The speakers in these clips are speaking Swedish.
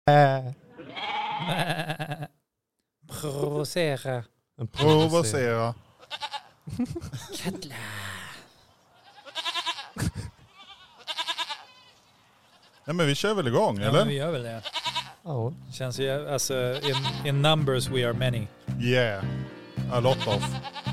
Provocera. Provocera. Kattla. Nej, men vi kör väl igång, Ja, eller? men vi gör väl det. Ja. Känns ju, alltså, in numbers we are many. Yeah. A lot of.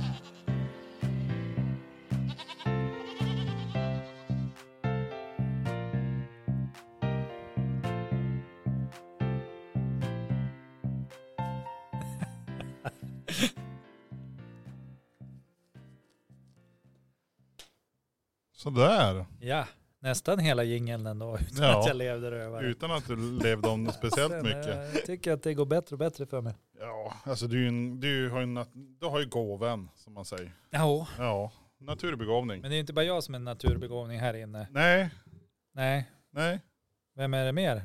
Sådär. Ja, nästan hela jingeln ändå. Utan Ja. att jag levde över. Utan att du levde om det speciellt Sen, mycket. Jag tycker att det går bättre och bättre för mig. Ja, alltså du har ju gåvan, som man säger. Ja, Ja, naturbegåvning. men det är inte bara jag som är en naturbegåvning här inne. Nej, Nej, vem är det mer?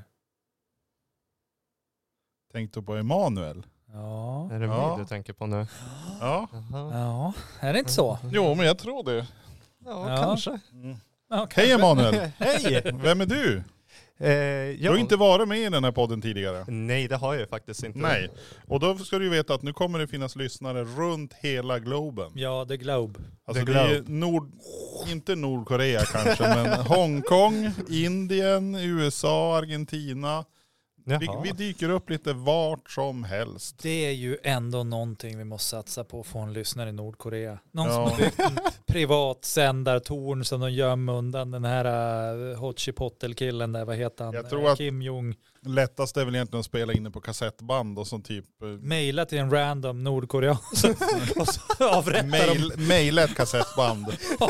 tänkte på Emanuel. Ja, Är det Ja. mig du tänker på nu? Ja, Jaha. ja, är det inte så? jo men jag tror det. Ja, Ja. kanske. Mm. Ja, Hej Emanuel, Hej! vem är du? Du har inte varit med i den här podden tidigare. Nej, det har jag ju faktiskt inte. Nej, och då ska du ju veta att nu kommer det finnas lyssnare runt hela globen. Ja, The Globe. Alltså The det är inte Nordkorea kanske, men Hongkong, Indien, USA, Argentina. Vi dyker upp lite vart som helst. Det är ju ändå någonting vi måste satsa på att få en lyssnare i Nordkorea. Någon som Ja. har byggt en privat sändartorn som de gömmer undan den här Hotchipottel-killen där, vad heter han? Jag tror att- Kim Jong. Lättast är väl egentligen att spela inne på kassettband och sånt typ... Maila till en random nordkorean och så avrättar de Maila ett kassettband.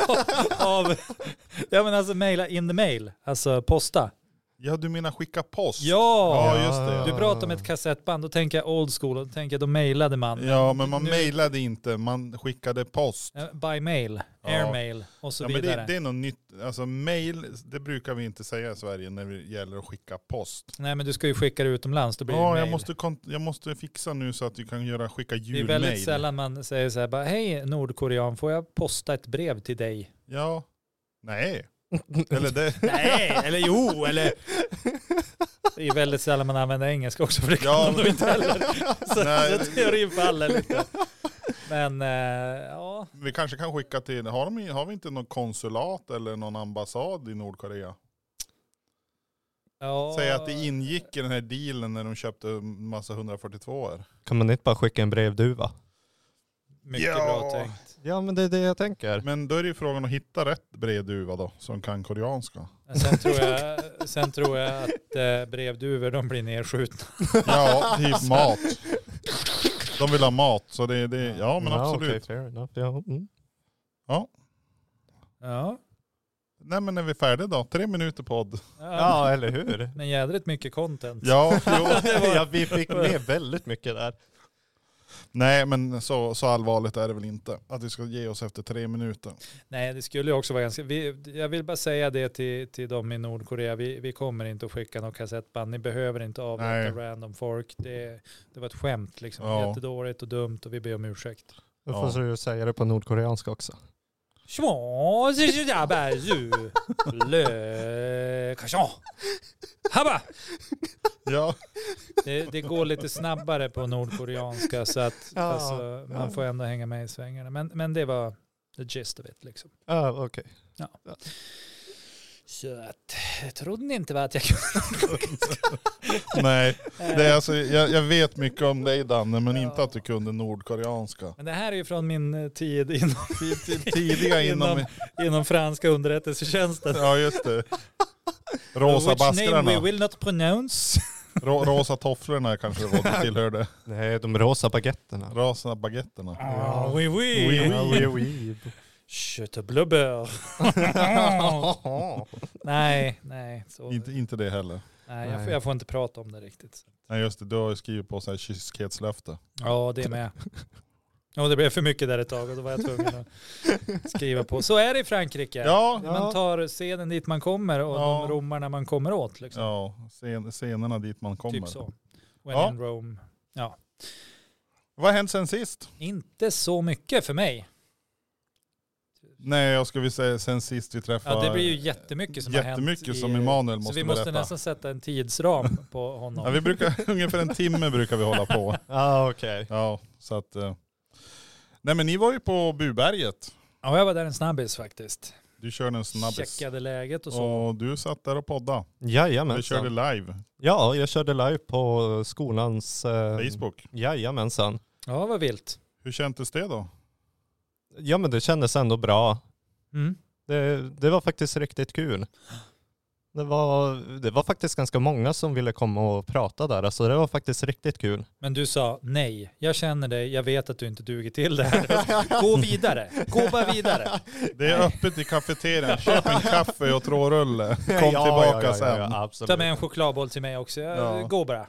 ja men alltså maila in the mail, alltså posta. Ja, du menar skicka post? Ja, Ja, just det. du pratar om ett kassettband, då tänker jag old school, då tänker jag då mailade man. Ja, men man Nu- mailade inte, man skickade post. By mail, Ja. airmail och så Ja, men vidare. det är något nytt. Alltså mail, det brukar vi inte säga i Sverige när det gäller att skicka post. Nej men du ska ju skicka det utomlands, då blir det Ja, mail. jag måste fixa nu så att vi kan skicka Det är julmail. väldigt sällan man säger så här, bara, hej Nordkorean, får jag posta ett brev till dig? Ja, nej. Eller det. Nej, eller jo, eller... Det är väldigt sällan man använder engelska också, för det kan Ja. de nog inte heller. Nej. Så teorin faller lite. Men ja, Vi kanske kan skicka till, har vi inte någon konsulat eller någon ambassad i Nordkorea? ja. Säg att det ingick i den här dealen när de köpte massa 142-er. Kan man inte bara skicka en brevduva? Mycket Ja. bra tänkt. Ja, men det är det jag tänker. Men då är det ju frågan att hitta rätt brevduva då, som kan koreanska. Men sen tror jag att brevduvor, de blir nedskjutna. Ja, typ mat. De vill ha mat, så det ja men absolut. Okej, fair enough. Ja. Mm. Ja. Nej men är vi färdiga då? 3 minuter podd. Ja, eller hur? Men jädrigt mycket content. Ja, jo. Ja, vi fick med väldigt mycket där. Nej men så allvarligt är det väl inte. Att vi ska ge oss efter 3 minuter. Nej, det skulle ju också vara ganska... jag vill bara säga det till dem i Nordkorea. Vi kommer inte att skicka något kassettband. Ni behöver inte avrätta random folk. Det var ett skämt liksom. Ja. Jättedåligt och dumt och vi ber om ursäkt. Då får du säga det på nordkoreanska också. Habba! Ja, Det går lite snabbare på nordkoreanska så att Ja, alltså, man ja. får ändå hänga med i svängarna. Men det var the gist of it liksom. Ja, okej. Så att, jag trodde ni inte var att jag kunde. nej. Det är alltså, jag vet mycket om dig Danne, men inte att du kunde nordkoreanska. Men det här är ju från min tid Tidiga inom franska underrättelsetjänsten. Ja just det. Rosa Which name we baskrarna. will not pronounce. Rosa tofflorna kanske var du tillhörde. Nej, de rosa baguetterna. Rosa baguetterna. Oui, oui. Oui, Ja, oui, oui. Köttblubber. Nej. Så, Inte det heller. nej jag får inte prata om det riktigt. Nej just det, du har ju skrivit på så här kyskhetslöfte. Ja, det är med. Och det blev för mycket där ett tag och då var jag tvungen att skriva på. Så är det i Frankrike. Ja, Man tar scenen dit man kommer och Ja. de romarna man kommer åt. Liksom. ja scenerna dit man kommer. Typ så. When Ja. in Rome. Ja. Vad har hänt sen sist? Inte så mycket för mig. Nej, jag ska vi säga sen sist vi träffade. Ja, det blir ju jättemycket som har hänt. Jättemycket som Emanuel måste berätta. Så vi måste nästan sätta en tidsram på honom. Ja, vi brukar, ungefär en timme brukar vi hålla på. Okej. Ja, så att... Nej, men ni var ju på Buberget. Ja, jag var där en snabbis faktiskt. Du körde en snabbis. Checkade läget och så. Och du satt där och poddade. Jajamensan. Du körde live. Ja, jag körde live på skolans... Facebook. Jajamensan. Ja, vad vilt. Hur kändes det då? Ja, men det kändes ändå bra. Mm. Det var faktiskt riktigt kul. Det var faktiskt ganska många som ville komma och prata där. Alltså det var faktiskt riktigt kul. Men du sa nej. Jag känner dig. Jag vet att du inte duger till det här. Gå vidare. Gå bara vidare. Det är öppet i kafeterian. Köp en kaffe och trårulle. Kom tillbaka sen. Ja, absolut. Ta med en chokladboll till mig också. Gå bara.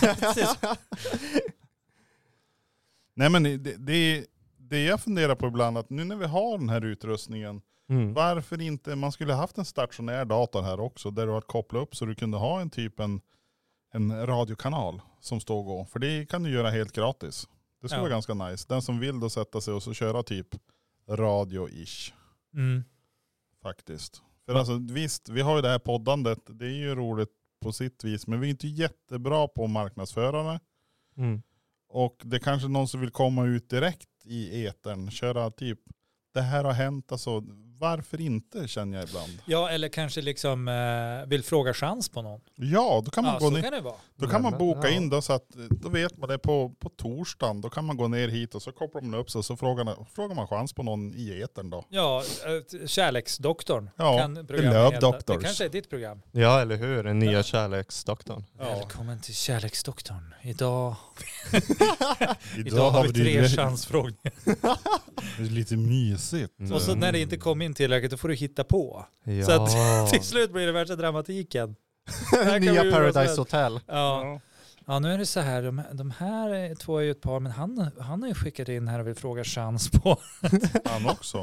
Nej, men det jag funderar på ibland, att nu när vi har den här utrustningen, varför inte, man skulle haft en stationär dator här också, där du har kopplat upp så du kunde ha en radiokanal som står och går. För det kan du göra helt gratis. Det skulle vara ganska nice. Den som vill då sätta sig och så köra typ radio-ish. Faktiskt. För alltså visst, vi har ju det här poddandet, det är ju roligt på sitt vis, men vi är inte jättebra på marknadsförare. Och det kanske någon som vill komma ut direkt i etern, köra typ, det här har hänt, alltså varför inte, känner jag ibland. Ja, eller kanske liksom vill fråga chans på någon. Ja, då kan man gå ner. Kan det vara. Då kan man boka in då, så att då vet man det på torsdagen. Då kan man gå ner hit och så kopplar man upp sig och så frågar man chans på någon i etern då. Ja, Kärleksdoktorn. Ja, Love Doctors. Det kanske är ditt program. Ja, eller hur? Den nya Kärleksdoktorn. Ja. Välkommen till Kärleksdoktorn. Idag Idag har vi 3 chansfrågor. Det är lite mysigt. Och så när det inte kommer in tillräckligt, då får du hitta på. Ja. Så att till slut blir det värsta dramatiken. Nya Paradise Hotel. Ja. Ja, nu är det så här. De här 2 är ju ett par, men han har ju skickat in här och vill fråga chans på. Han också.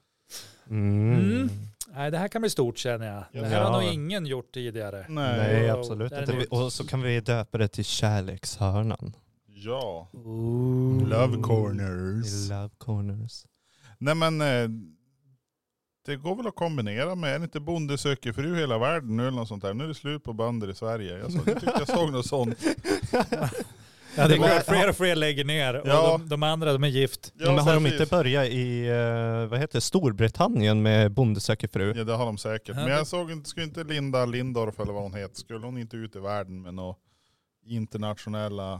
Nej, det här kan bli stort, känner jag. Det här har nog ingen gjort tidigare. Nej, absolut inte. Och så kan vi döpa det till Kärlekshörnan. Ja. Love Corners. Love Corners. Nej, men det går väl att kombinera med, är det inte Bonde söker fru hela världen nu eller något sånt där? Nu är det slut på bönder i Sverige. Jag tyckte jag såg något sånt. Ja, det är fler och fler lägger ner. Ja. Och de andra, de är gift. Ja, men har de inte börjat i Storbritannien med Bonde söker fru? Ja, det har de säkert. Men jag såg inte, skulle inte Linda Lindorff eller vad hon heter, skulle hon inte ut i världen med några internationella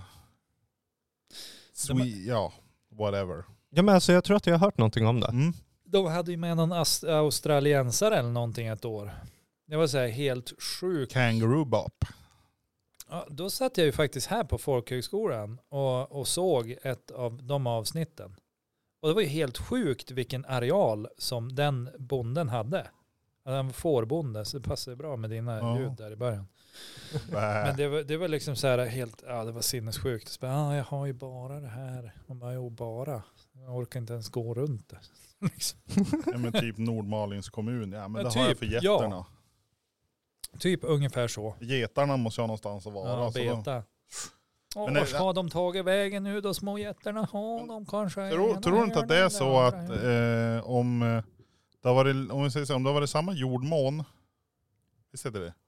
whatever. Ja, men alltså jag tror att jag har hört någonting om det. De hade ju med någon australiensare eller någonting ett år. Det var så här helt sjukt. Kangaroo Bop. Ja, då satt jag ju faktiskt här på Folkhögskolan och såg ett av de avsnitten. Och det var ju helt sjukt vilken areal som den bonden hade. Han var fårbonde, så det passade bra med dina ljud där i början. Men det var liksom så här helt, det var sinnessjukt. Så bara, jag har ju bara det här. Man bara, jo, bara. Jag orkar inte ens gå runt det. Liksom. Ja, men typ Nordmalings kommun. Ja, men det typ, har jag för getterna. Ja. Typ ungefär så. Getarna måste ha någonstans att vara. Ja, beta. Vart har de tagit vägen nu då, små getterna? De kanske tror du inte att det är så att om det har varit samma jordmån, visst är det?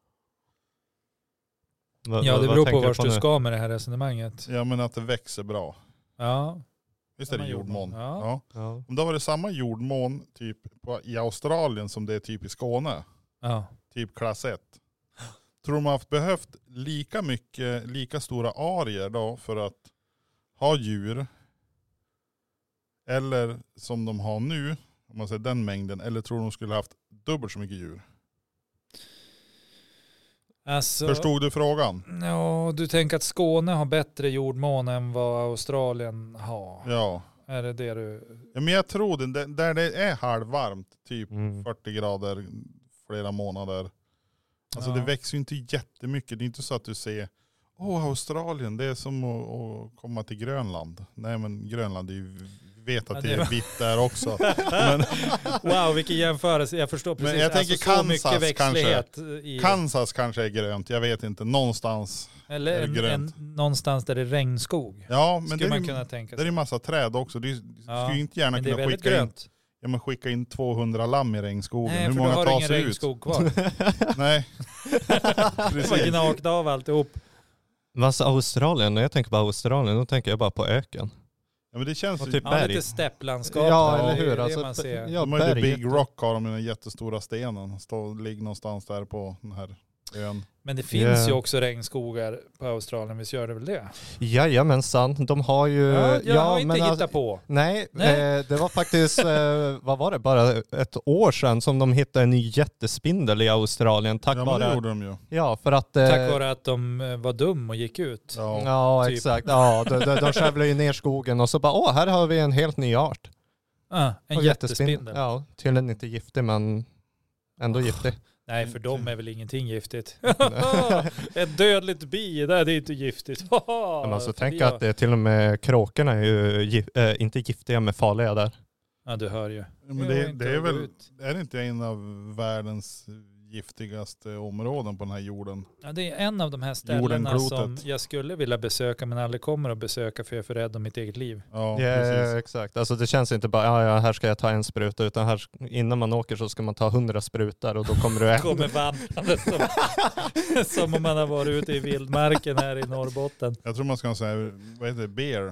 Ja, det beror på vart du ska med det här resonemanget. Ja, men att det växer bra. Ja. Visst är det jordmån? Ja. Om det har varit samma jordmån typ i Australien som det är typ i Skåne. Ja. Typ klass 1. Tror de har behövt lika stora arier då för att ha djur? Eller som de har nu, om man säger den mängden, eller tror de skulle haft dubbelt så mycket djur? Alltså, förstod du frågan? Ja, du tänker att Skåne har bättre jordmån än vad Australien har. Ja. Är det det du... Ja, men jag tror det. Där det är halvvarmt, typ 40 grader flera månader. Alltså det växer ju inte jättemycket. Det är inte så att du ser, Australien, det är som att komma till Grönland. Nej, men Grönland är ju, vi vet att det är vitt där också. Men, wow, vilken jämförelse. Jag förstår precis. Men jag tänker alltså, Kansas kanske. I... Kansas kanske är grönt, jag vet inte. Någonstans eller är det grönt. Någonstans där det är regnskog. Ja, men det man kunna tänka sig. Det är en massa träd också. Du skulle ju inte gärna men det kunna är väldigt skicka grönt. Ja, men skicka in 200 lamm i regnskogen. Nej, hur för många du har tar ingen sig ut? regnskog kvar. Nej. Det var gnagt av alltihop. Men alltså Australien, när jag tänker på Australien, då tänker jag bara på öken. Ja, men det känns Och ju... typ Ja, berg. lite stepplandskap. Ja, där, eller det är hur? det Alltså, man ser. ja, de har ju The berg, Big Rock, har de den jättestora stenen. Ligger någonstans där på den här ön. Men det finns ju också regnskogar på Australien, visst gör det väl det? Jajamensan, de har ju... Jag har inte men hittat alltså, på. Nej, Nej. Det var faktiskt, vad var det, bara ett år sedan som de hittade en ny jättespindel i Australien. Tack Ja, vare... men det gjorde de ju. Ja, för att... Tack vare att de var dum och gick ut. Ja. Ja, typ. exakt. Ja, de skövlade ju ner skogen och så bara, här har vi en helt ny art. En Och jättespindel. Ja, tydligen inte giftig men ändå giftig. Nej, för dem är väl ingenting giftigt. Ett dödligt bi, det är inte giftigt. Men alltså tänk att det till och med kråkorna är ju inte giftiga men farliga där. Ja, du hör ju. Ja, men det är väl... Är det inte en av världens giftigaste områden på den här jorden? Ja, det är en av de här ställena Jordenklotet. som jag skulle vilja besöka men aldrig kommer att besöka för jag är för rädd om mitt eget liv. Ja, Ja, precis. exakt. Alltså det känns inte bara, ja, här ska jag ta en spruta, utan här, innan man åker så ska man ta 100 sprutar och då kommer du Kommer vandrande som om man har varit ute i vildmarken här i Norrbotten. Jag tror man ska säga, vad heter det?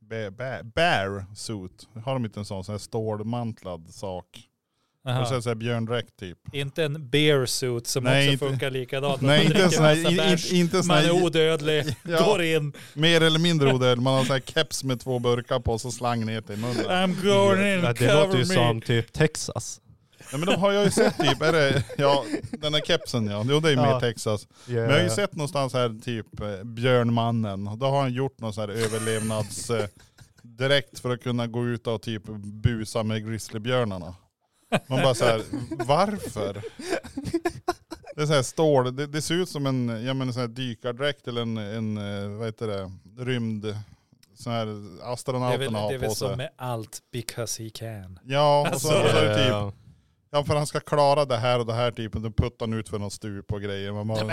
Bear suit. Har de inte en sån här stålmantlad sak? Aha. Och så här björndräkt typ. Inte en bear suit som Nej, också inte, funkar likadant. Nej, Man inte dricker sån massa här, bärs, inte sån man är här, odödlig, Ja. går in. mer eller mindre odödlig. Man har så här keps med 2 burkar på och så slang ner till munnen. I'm going in, Ja, det cover låter ju me. som typ Texas. Nej, men de har jag ju sett typ, är det, ja den här kepsen ja, jo, det är ju mer Texas. Men jag har ju sett någonstans här typ Björnmannen. Då har han gjort någon sån här överlevnads direkt för att kunna gå ut och typ busa med grizzlybjörnarna. Man bara så här, varför? Det är så här stål, det ser ut som en, jag menar så här dykardräkt eller en vad heter det, rymd, sån här astronauterna har det är på väl som sig. med allt because he can. Ja, och så är det typ, Ja. ja för han ska klara det här och det här typen, då puttar han ut för någon stup och grejer. Man bara,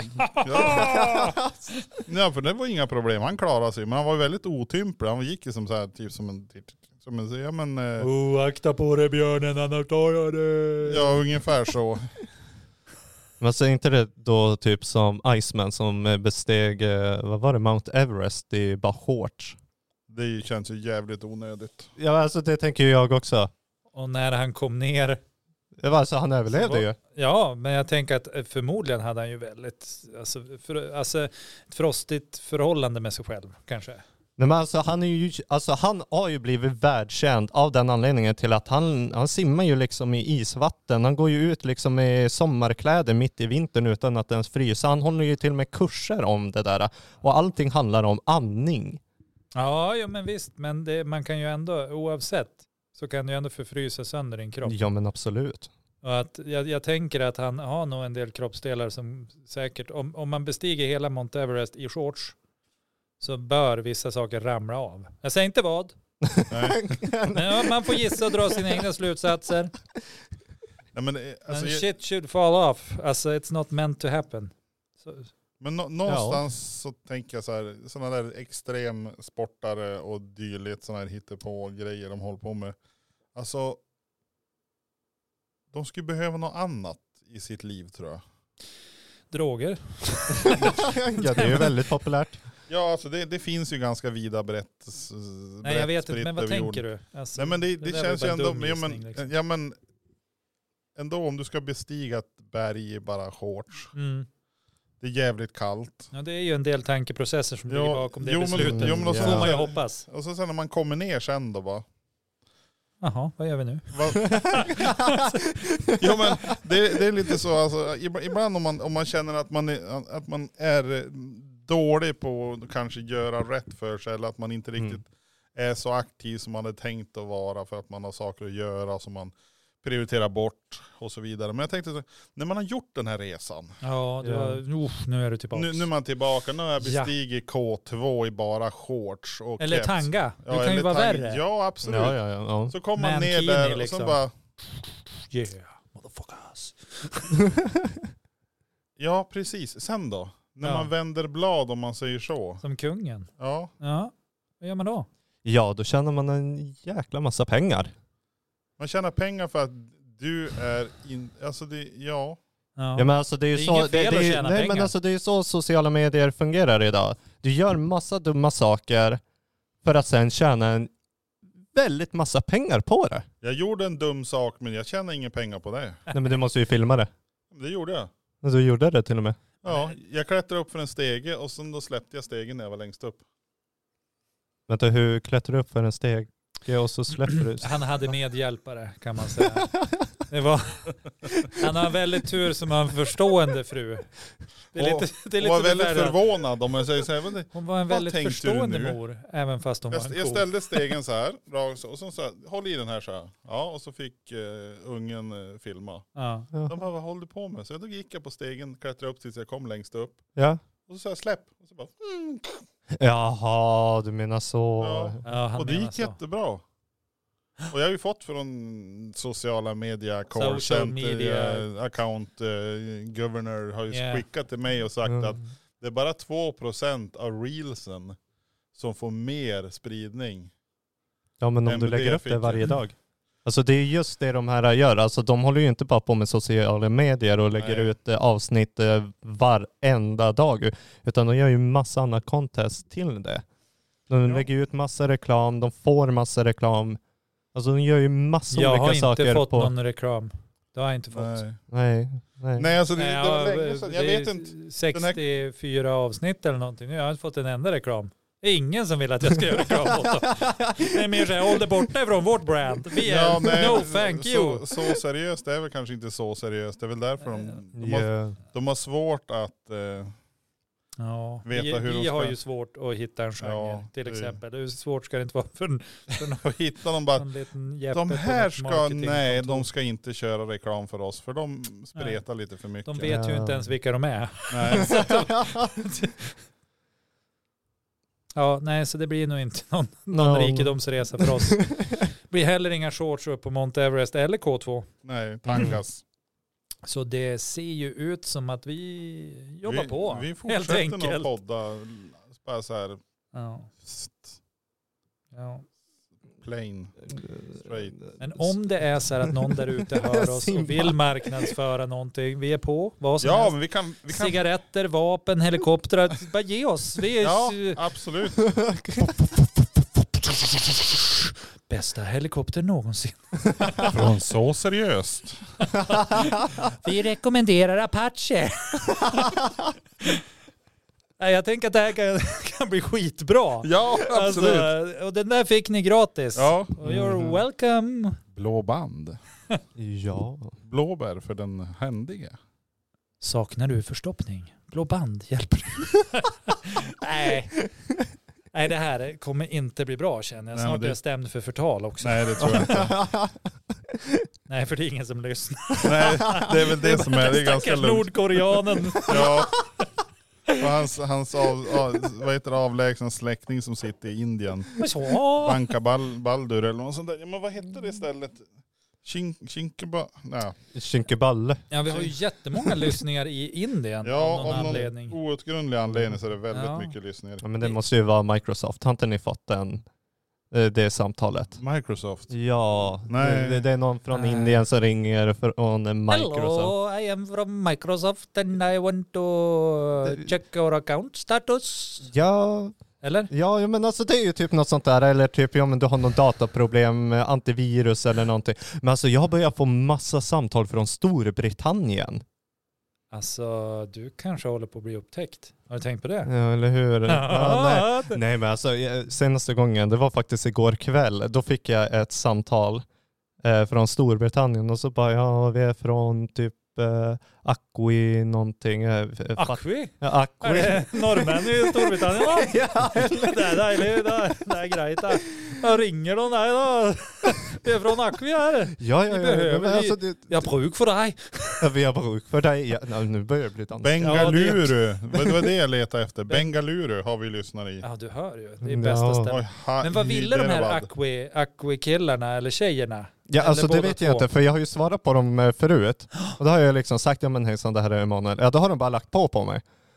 ja, för det var inga problem, han klarade sig. Men han var ju väldigt otymplig, han gick ju som så här, typ som en ja men... Akta på dig björnen, annars tar jag det. Ja, ungefär så. Men så är inte det då typ som Iceman som besteg, vad var det, Mount Everest i bara shorts? Det känns ju jävligt onödigt. Ja, alltså det tänker jag också. Och när han kom ner. Det var alltså, han överlevde ju. Ja, men jag tänker att förmodligen hade han ju väldigt, alltså ett frostigt förhållande med sig själv kanske. Nej, men alltså, han har ju blivit världskänd av den anledningen till att han simmar ju liksom i isvatten. Han går ju ut liksom i sommarkläder mitt i vintern utan att ens frysa. Han håller ju till och med kurser om det där. Och allting handlar om andning. Ja, men visst. Men man kan ju ändå, oavsett, så kan du ändå förfrysa sönder din kropp. Ja, men absolut. Och att jag tänker att han har nog en del kroppsdelar som säkert, om man bestiger hela Mount Everest i shorts, så bör vissa saker ramla av. Jag säger inte vad. Men man får gissa och dra sina egna slutsatser. Ja, men alltså, shit should fall off. Alltså it's not meant to happen. Så. Men någonstans så tänker jag så här, sådana där extremsportare och dyligt, sådana här hittepå grejer de håller på med. Alltså, de skulle behöva något annat i sitt liv tror jag. Droger. Ja, det är ju väldigt populärt. Ja, alltså det finns ju ganska vida brett. Nej, jag vet inte, men vad över tänker jorden. du? Alltså, Nej, men det där känns var ju bara en ändå, dum gissning, liksom. ja men ändå om du ska bestiga ett berg i bara shorts. Mm. Det är jävligt kallt. Ja, det är ju en del tankeprocesser som ligger bakom det men beslutet. och så, får man ju hoppas. Och så sen när man kommer ner sen då bara. Jaha, vad gör vi nu? Jo men det är lite så, alltså, ibland om man känner att man är dålig på att kanske göra rätt för sig, eller att man inte riktigt är så aktiv som man hade tänkt att vara för att man har saker att göra som man prioriterar bort och så vidare. Men jag tänkte så, när man har gjort den här resan. Ja, nu är du tillbaka. Nu är man tillbaka, nu har jag bestigit K2 i bara shorts och eller keps. tanga, det Ja, kan ju vara tanga. värre. Ja, absolut. Ja. Så kommer man Mankini, ner där och liksom. så bara... Yeah, motherfuckers. Ja, precis. Sen då? När man vänder blad, om man säger så. Som kungen. Ja. Ja, vad gör man då? Ja, då tjänar man en jäkla massa pengar. Man tjänar pengar för att du är alltså det, Ja men alltså det är ju så men alltså det är ju så sociala medier fungerar idag. Du gör massa dumma saker för att sen tjäna en väldigt massa pengar på det. Jag gjorde en dum sak men jag tjänar inga pengar på det. Nej men du måste ju filma det. Det gjorde jag. Och du gjorde det till och med. Ja, jag klättrade upp för en stege och sen då släppte jag stegen när jag var längst upp. Vänta, hur klättrar du upp för en steg? Och så släpper du. Han hade medhjälpare kan man säga. Han har en väldigt tur som har en förstående fru. Det är lite hon var väldigt förvånad om jag säger så här. Hon var en väldigt förstående mor, även fast hon var en Jag ställde stegen så här, och så sa håll i den här så här. Ja, och så fick ungen filma. Ja. De bara, vad håller du på med? Så då gick jag på stegen, klättrade upp tills jag kom längst upp. Ja. Och så sa jag släpp. Och så bara, Jaha, du menar så. Ja, och det gick jättebra. Och jag har ju fått från sociala media, call center, account, governor har ju skickat till mig och sagt att det är bara 2% av reelsen som får mer spridning. Ja men om du lägger upp det varje dag. Alltså det är just det de här gör. Alltså de håller ju inte bara på med sociala medier och lägger ut avsnitt varenda dag. Utan de gör ju massa andra contest till det. De lägger ut massa reklam, de får massa reklam. Alltså de gör ju massa olika saker. Jag har inte fått någon reklam. Det har jag inte fått. Nej alltså det var länge sedan. Jag vet inte. 64 avsnitt eller någonting. Jag har inte fått en enda reklam. Det är ingen som vill att jag ska göra reklam åt dem. Det är mer så här, håll det borta från vårt brand. Vi är no thank you. Så seriöst, det är väl kanske inte så seriöst. Det är väl därför de har svårt att veta hur de ska. Vi har ju svårt att hitta en genre till exempel. Hur svårt ska det inte vara för att hitta dem bara. De här de ska inte köra reklam för oss för de spretar lite för mycket. De vet ju inte ens vilka de är. Nej. Så det blir nog inte någon rikedomsresa för oss. Det blir heller inga shorts upp på Mount Everest eller K2. Nej, tankas. Så det ser ju ut som att vi jobbar på. Vi fortsätter att podda. Bara så här. Plain. Straight. Men om det är så här att någon där ute hör oss och vill marknadsföra någonting, vi är på. Vad som helst. Men vi kan... Cigaretter, vapen, helikoptrar. Bara ge oss. Vi är absolut. Bästa helikopter någonsin. Från så seriöst. Vi rekommenderar Apache. Jag tänker att det här kan bli skitbra. Ja, absolut. Alltså, och den där fick ni gratis. Ja. You're welcome. Blå band. Ja. Blåbär för den händige. Saknar du förstoppning? Blå band hjälper. Nej, det här kommer inte bli bra känner jag. Snart är jag stämd för förtal också. Nej, det tror jag inte. Nej, för det är ingen som lyssnar. Nej, det är väl det som är ganska lugnt. Nordkoreanen. Ja. Och hans avlägsna släkting som sitter i Indien. Banka Baldur eller något sånt där. Ja, men vad heter det istället? Shinkeballe. Ja, vi har ju jättemånga lyssningar i Indien av någon anledning. Outgrundlig anledning så är det väldigt mycket lyssningar. Ja, men det måste ju vara Microsoft. Har inte ni fått det samtalet? Microsoft? Ja, det är någon från Indien som ringer från Microsoft. Hello, I am from Microsoft and I want to check our account status. Ja. Eller? Ja, men alltså det är ju typ något sånt där. Eller typ, men du har någon dataproblem, antivirus eller någonting. Men alltså jag börjar få massa samtal från Storbritannien. Alltså, du kanske håller på att bli upptäckt. Har du tänkt på det? Ja, eller hur? Nej, men alltså senaste gången, det var faktiskt igår kväll. Då fick jag ett samtal från Storbritannien. Och så bara, vi är från typ Acqui någonting. Acqui? Ja, Acqui. Norrmän i Storbritannien. Ja, det är dejligt. Det är grejt. Då ringer de där då. Vi är från Acqui här. Ja. Vi har bruk för dig. Ja, vi har bruk för dig. Ja, nu börjar det bli dansk. Bengaluru. Det var det jag letade efter. Bengaluru har vi lyssnat i. Ja, du hör ju. Det är bästa stället. Men vad ville de här Acqui-killarna eller tjejerna? Ja, alltså det vet jag inte, för jag har ju svarat på dem förut. Och då har jag liksom sagt, ja men hejsan, det här är Emanuel. Ja, då har de bara lagt på mig.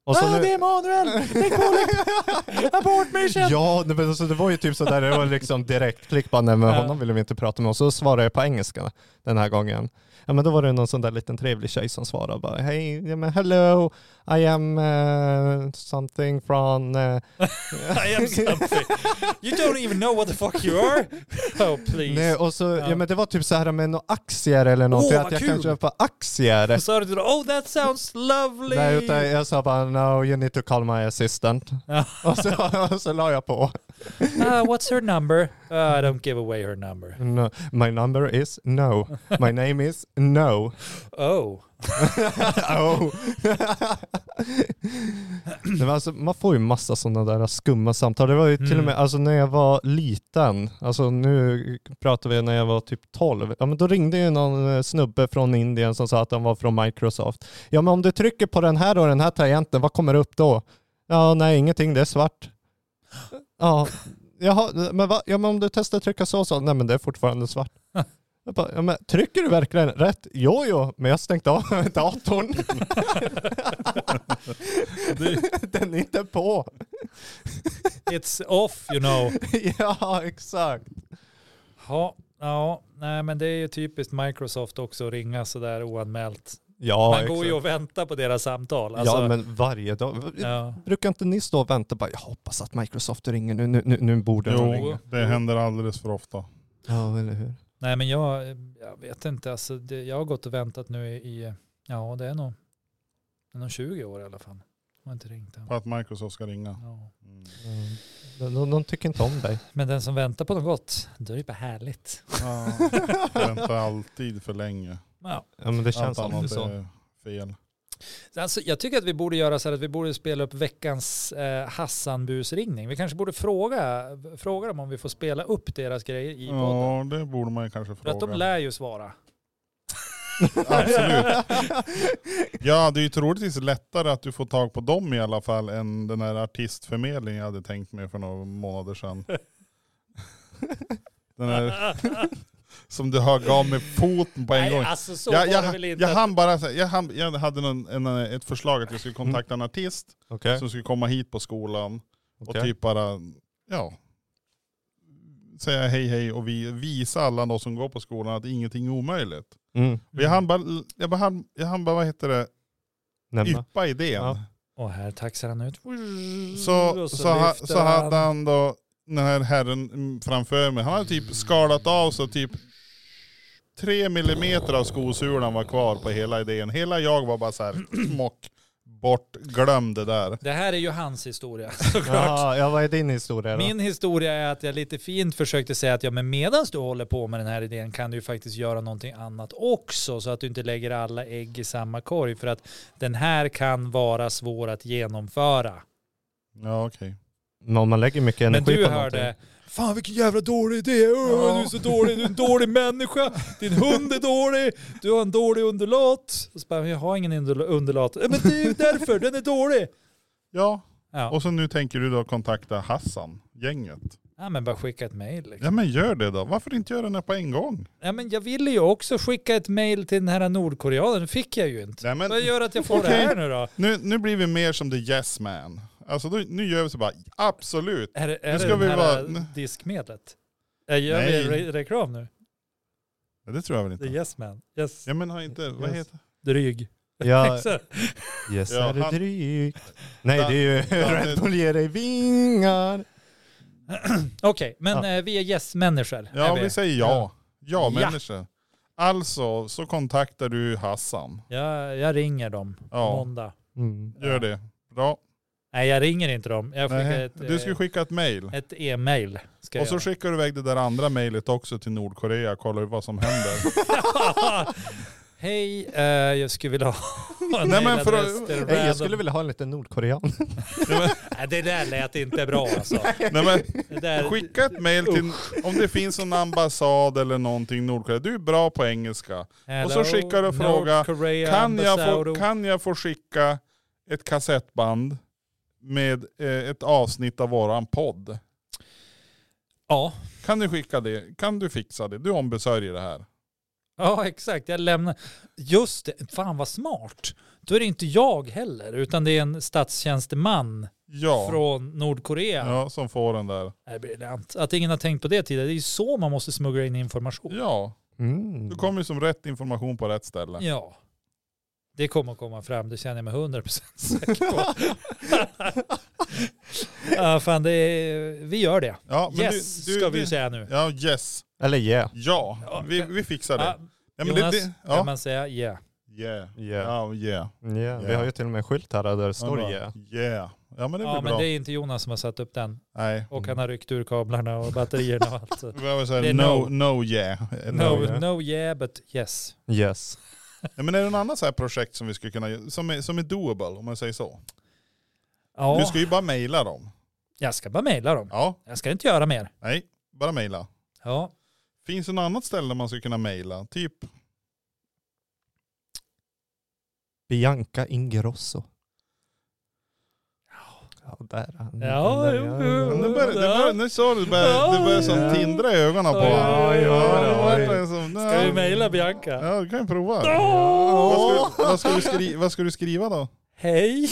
Och så det är Emanuel! Det är coolt! Abort mission! Ja, men alltså, det var ju typ sådär, det var liksom direkt klick bara, nej men honom ville vi inte prata med. Och så svarade jag på engelska den här gången. Ja, men då var det någon sån där liten trevlig tjej som svarade bara, hej, ja, men hello, I am something from... I am something. You don't even know what the fuck you are. Oh, please. Nej, och så, ja, men det var typ så här med några aktier eller något. Att jag kan köpa aktier. Och så sa du, oh that sounds lovely. Nej, utan jag sa bara, no, you need to call my assistant. och så la jag på. What's her number? I don't give away her number. No, my number is no. My name is no. Oh. Oh. Men alltså, man får ju massa sådana där skumma samtal. Det var ju till och med alltså, när jag var liten. Alltså nu pratar vi när jag var typ 12. Ja, men då ringde ju någon snubbe från Indien som sa att han var från Microsoft. Ja, men om du trycker på den här och den här tangenten, vad kommer upp då? Ja, nej, ingenting, det är svart. Ja, jaha, men va? Ja, men om du testar trycka så, nej men det är fortfarande svart. Jag bara, ja, men trycker du verkligen rätt? Jo, men jag stängt av datorn. Den är inte på. It's off, you know. Ja, exakt. Ja, nej men det är ju typiskt Microsoft också att ringa sådär oanmält. Ja, man går ju och väntar på deras samtal. Alltså, ja, men varje dag. Ja. Brukar inte ni stå och vänta bara, jag hoppas att Microsoft ringer nu borde de ringa. Det händer alldeles för ofta. Ja, eller hur? Nej, men jag vet inte. Alltså, jag har gått och väntat nu i ja, det är nog 20 år i alla fall. Jag har inte ringt än. På att Microsoft ska ringa. Ja. De tycker inte om dig. Men den som väntar på något gott, då är det bara härligt. Ja, väntar alltid för länge. Ja, men det känns alltid så. Är fel. Alltså, jag tycker att vi borde göra så här att vi borde spela upp veckans Hassan-busringning. Vi kanske borde fråga dem om vi får spela upp deras grejer i podden. Ja, det borde man ju kanske fråga. För att de lär ju svara. Absolut. Ja, det är ju troligtvis lättare att du får tag på dem i alla fall än den här artistförmedlingen jag hade tänkt mig för några månader sedan. Den här som du gav med foten på en gång. Alltså så var det väl inte. Jag hade ett förslag att jag skulle kontakta en artist som skulle komma hit på skolan och typ bara säga hej och visa alla de som går på skolan att ingenting är omöjligt. Och jag hann bara vad heter det? Yppa idén. Ja. Och här taxar han ut. Så hade han då den här herren framför mig. Han hade typ skalat av så typ 3 millimeter av skosulan var kvar på hela idén. Hela jag var bara så här glömde där. Det här är ju hans historia såklart. Ja, vad är din historia då? Min historia är att jag lite fint försökte säga att men medans du håller på med den här idén kan du ju faktiskt göra någonting annat också så att du inte lägger alla ägg i samma korg för att den här kan vara svår att genomföra. Ja, okej. Men man lägger mycket energi men du på hörde, någonting. Fan vilken jävla dålig idé. Du är så dålig, du är en dålig människa. Din hund är dålig. Du har en dålig underlat. Och så bara, jag har ingen underlat. Men det är ju därför, den är dålig. Ja, och så nu tänker du då kontakta Hassan, gänget. Ja, men bara skicka ett mejl. Liksom. Ja, men gör det då. Varför inte göra den här på en gång? Ja, men jag ville ju också skicka ett mejl till den här nordkoreanen. Det fick jag ju inte. Nej, men vad gör att jag får det här nu då? Nu blir vi mer som the yes man. Alltså nu gör vi så bara, absolut. Är nu det ska det här vi diskmedlet? Gör vi reklam nu? Ja, det tror jag väl inte. The yes man. Yes. Ja, men har inte, vad heter det? Dryg. Ja, yes är det drygt. Nej, det är ju Red Bull ger dig vingar. Okej, men vi är yes-människor. Ja, vi säger ja. Ja, människor. Alltså, så kontaktar du Hassan. Ja, jag ringer dem på måndag. Gör det. Bra. Nej, jag ringer inte dem. Du ska skicka ett mejl. Ett e-mail. Och så skickar du iväg det där andra mejlet också till Nordkorea. Kollar du vad som händer. Hej, jag skulle vilja ha jag skulle vilja ha en liten nordkorean. Det där lät inte bra alltså. Skicka ett mejl till om det finns en ambassad eller någonting Nordkorea. Du är bra på engelska. Hello, och så skickar du och frågar kan jag få skicka ett kassettband med ett avsnitt av våran podd? Ja. Kan du skicka det? Kan du fixa det? Du ombesörjer det här. Ja, exakt. Jag lämnar. Just det, fan vad smart. Då är det inte jag heller, utan det är en statstjänsteman från Nordkorea. Ja, som får den där. Det är briljant. Att ingen har tänkt på det tidigare. Det är ju så man måste smuggla in information. Ja, du kommer ju som rätt information på rätt ställe. Ja. Det kommer att komma fram, det känner jag mig 100% säker på. Ja, fan, vi gör det. Ja, men yes, ska vi ju säga nu. Ja, yes. Eller yeah. Ja, vi fixar det. Ja, Jonas, kan man säga yeah? Yeah. Yeah. Ja, yeah. Yeah. Vi har ju till och med en skylt här där det står yeah. Yeah. Ja, men det blir bra. Men det är inte Jonas som har satt upp den. Nej. Och han har ryckt ur kablarna och batterierna och allt. Det är no yeah. No yeah, but yes. Yes. Ja, men är det en annan så här projekt som vi skulle kunna som är doable, om man säger så? Ja. Du ska ju bara mejla dem. Jag ska bara mejla dem. Ja. Jag ska inte göra mer. Nej, bara mejla. Ja. Finns det något annat ställe där man ska kunna mejla? Typ? Bianca Ingrosso. Ja, där. Nu såg du börjar som tindra i ögonen på honom. Ska vi mejla Bianca? Ja, du kan ju prova. Vad ska du skriva då? Hej!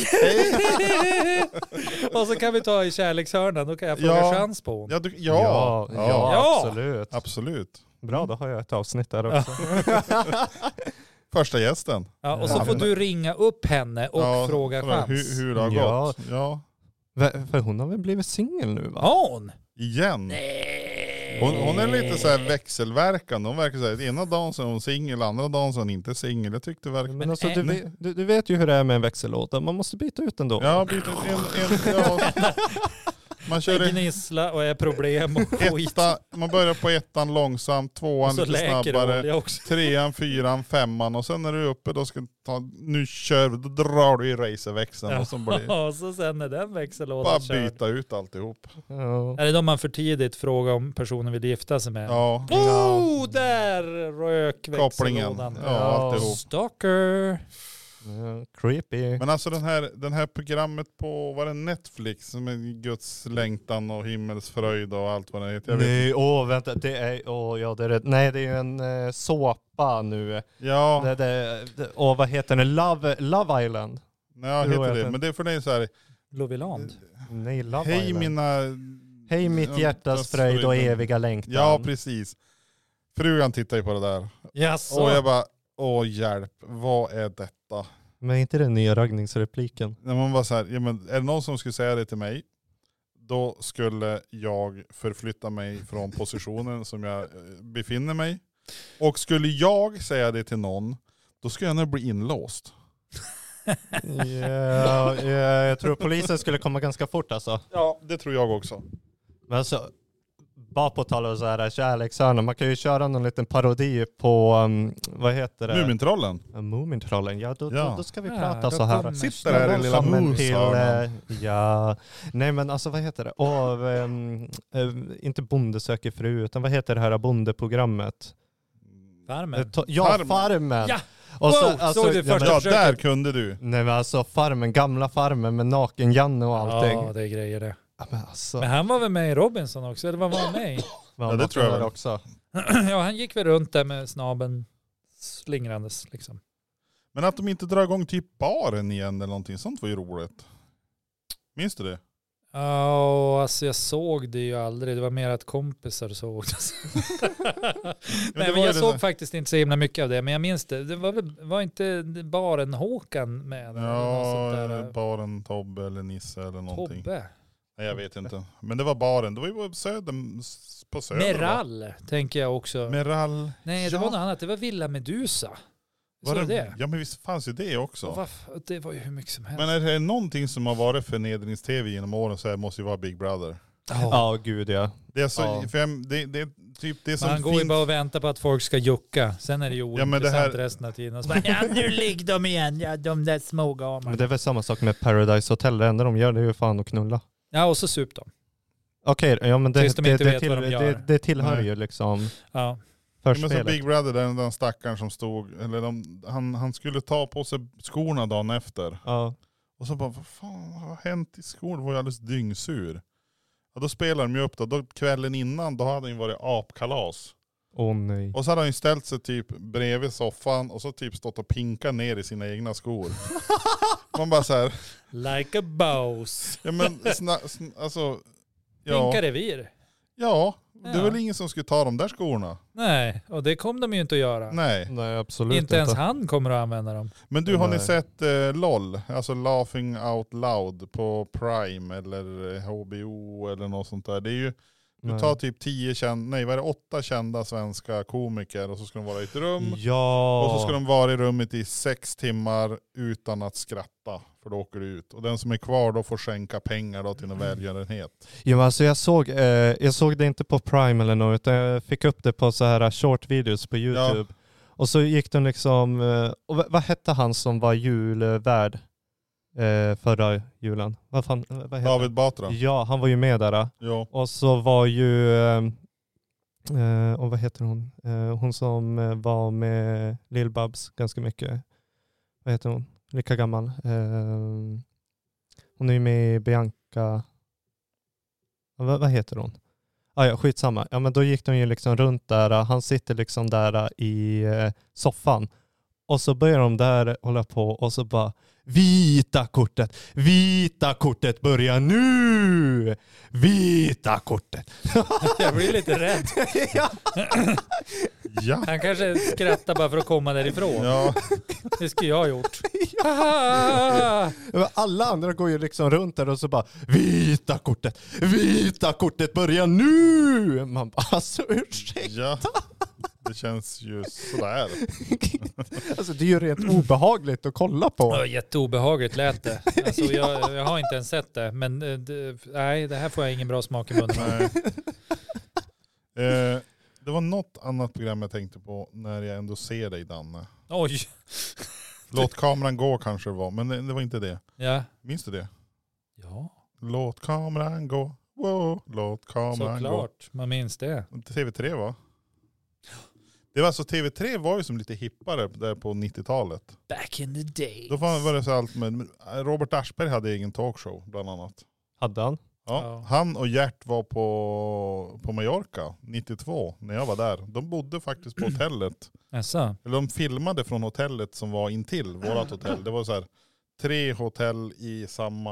Och så kan vi ta i kärlekshörnan, då kan jag få en chans på hon. Ja, absolut. Absolut. Bra, då har jag ett avsnitt där också. Första gästen. Ja, och så får du ringa upp henne och fråga chans. Hur det har gått. Ja. För hon har väl blivit singel nu, va? Ja, hon? Igen? Nej. Hon är lite så här växelverkande. Hon verkar säga att ena dagen så är hon singel, andra dagen så är hon inte singel. Jag tyckte verkligen. Men alltså, du vet ju hur det är med en växellåda. Man måste byta ut den då. Ja, byta ut man kör gnissla och är problem och skit. Man börjar på ettan långsamt, tvåan lite snabbare, trean, fyran, femman och sen när du är uppe då ska du nu kör vi, då drar du i racerväxeln och så blir och så sen är den växellådan bara byta ut alltihop. Ja. Är det då man för tidigt frågar om personen vill gifta sig med? Ja. Där rök växellådan. Ja, alltihop. Stalker. Creepy. Men alltså den här programmet på, var det Netflix som är Guds längtan och himmelsfröjd och allt vad det heter? Nej, vänta, det är ju en såpa nu. Ja. Vad heter det? Love Island. Ja, heter det. Men det är för dig så här. Loveland. Nej, Love Island. Hej mitt hjärtas fröjd och eviga längtan. Ja, precis. Frugan tittar ju på det där. Yes. Och jag bara, hjälp, vad är detta? Men inte den nya raggningsrepliken. När man var så här, är det någon som skulle säga det till mig, då skulle jag förflytta mig från positionen som jag befinner mig. Och skulle jag säga det till någon, då skulle jag nog bli inlåst. Jag tror polisen skulle komma ganska fort alltså. Ja, det tror jag också. Men alltså, bara på tal om så här kärlekshörnan, man kan ju köra någon liten parodi på, vad heter det? Mumintrollen. Mumintrollen, då ska vi prata så här. Sitter där i lilla ja, nej men alltså vad heter det? Inte Bonde söker fru, utan vad heter det här bondeprogrammet? Farmen. Farmen. Ja. Och så, alltså, såg du första försöket? Där kunde du. Nej men alltså Farmen, gamla Farmen med naken Janne och allting. Ja, det är grejer det. Men, men han var väl med i Robinson också, eller vad var han med i? Ja, det tror jag också. Ja, han gick väl runt där med snabeln slingrandes liksom. Men att de inte drar igång typ baren igen eller någonting sånt var ju roligt. Minns du det? Ja, alltså jag såg det ju aldrig. Det var mer att kompisar såg det. Nej, men jag såg faktiskt inte så himla mycket av det. Men jag minns det. Det var inte baren Håkan med? Ja, baren Tobbe eller Nisse eller någonting. Tobbe? Nej, jag vet inte. Men det var baren. Det var ju på söder. Meral, tänker jag också. Meral. Nej, det var något annat. Det var Villa Medusa. Var det? Ja, men visst fanns ju det också. Det var ju hur mycket som helst. Men är det någonting som har varit förnedrings-tv genom åren så här måste ju vara Big Brother. Ja, gud ja. Det är så, det är typ det som man går ju bara och väntar på att folk ska jucka. Sen är det ju ointressant resten av tiden. Så bara, nu ligger de igen. Ja, de där små gamarna. Men det är väl samma sak med Paradise Hotel. Det enda de gör det är ju fan att knulla. Ja, och så sup de. Okej, ja men det tillhör Nej. ju liksom. Ja. Men så Big Brother, den stackaren som stod, eller han skulle ta på sig skorna dagen efter. Ja. Och så bara, vad fan har hänt i skor? Det var ju alldeles dyngsur. Och då spelade de ju upp då kvällen innan, då hade det varit apkalas. Åh nej. Och så hade han ju ställt sig typ bredvid soffan och så typ stått och pinkat ner i sina egna skor. Man bara så här. Like a boss. Ja men alltså. Ja. Pinka revir. Ja, det är väl ingen som skulle ta de där skorna. Nej, och det kommer de ju inte att göra. Nej, absolut inte. Ens han kommer att använda dem. Men du, har ni sett LOL? Alltså Laughing Out Loud på Prime eller HBO eller något sånt där. Det är ju, du tar typ 8 kända svenska komiker och så ska de vara i ett rum. Ja. Och så ska de vara i rummet i 6 timmar utan att skratta. För då åker du ut. Och den som är kvar då får skänka pengar då till en välgörenhet. Ja, men alltså jag såg det inte på Prime eller något, utan jag fick upp det på så här short videos på YouTube. Ja. Och så gick den liksom, och vad hette han som var julvärd förra julen? Vad hette David Batra. Ja, han var ju med där. Ja. Och så var ju, och vad heter hon? Hon som var med Lill-Babs ganska mycket. Vad heter hon? Lika gammal. Hon är ju med i Bianca. Vad heter hon? Ja, skitsamma. Ja, men då gick de ju liksom runt där. Han sitter liksom där i soffan. Och så börjar de där hålla på och så bara vita kortet börjar nu! Vita kortet! Jag blir lite rädd. Ja. Han kanske skrattar bara för att komma därifrån. Ja. Det skulle jag ha gjort. Alla andra går ju liksom runt där och så bara vita kortet börjar nu! Man bara, alltså ursäkta. Ja. Det känns ju sådär. Alltså det är ju rent obehagligt att kolla på. Ja, jätteobehagligt lät det. Alltså, jag har inte ens sett det. Men nej, det här får jag ingen bra smak i munnen. Det var något annat program jag tänkte på när jag ändå ser dig, Danne. Oj. Låt kameran gå kanske det var, men det var inte det. Ja. Minns du det? Ja. Låt kameran gå. Wow. Låt kameran Såklart, man minns det. TV3 va? Det var alltså TV3 var ju som lite hippare där på 90-talet. Back in the day. Då var det så allt med Robert Aschberg hade egen talkshow bland annat. Hade han? Ja. Han och Gert var på Mallorca 92 när jag var där. De bodde faktiskt på hotellet. Jaså? Eller de filmade från hotellet som var intill vårat hotell. Det var så här 3 hotell i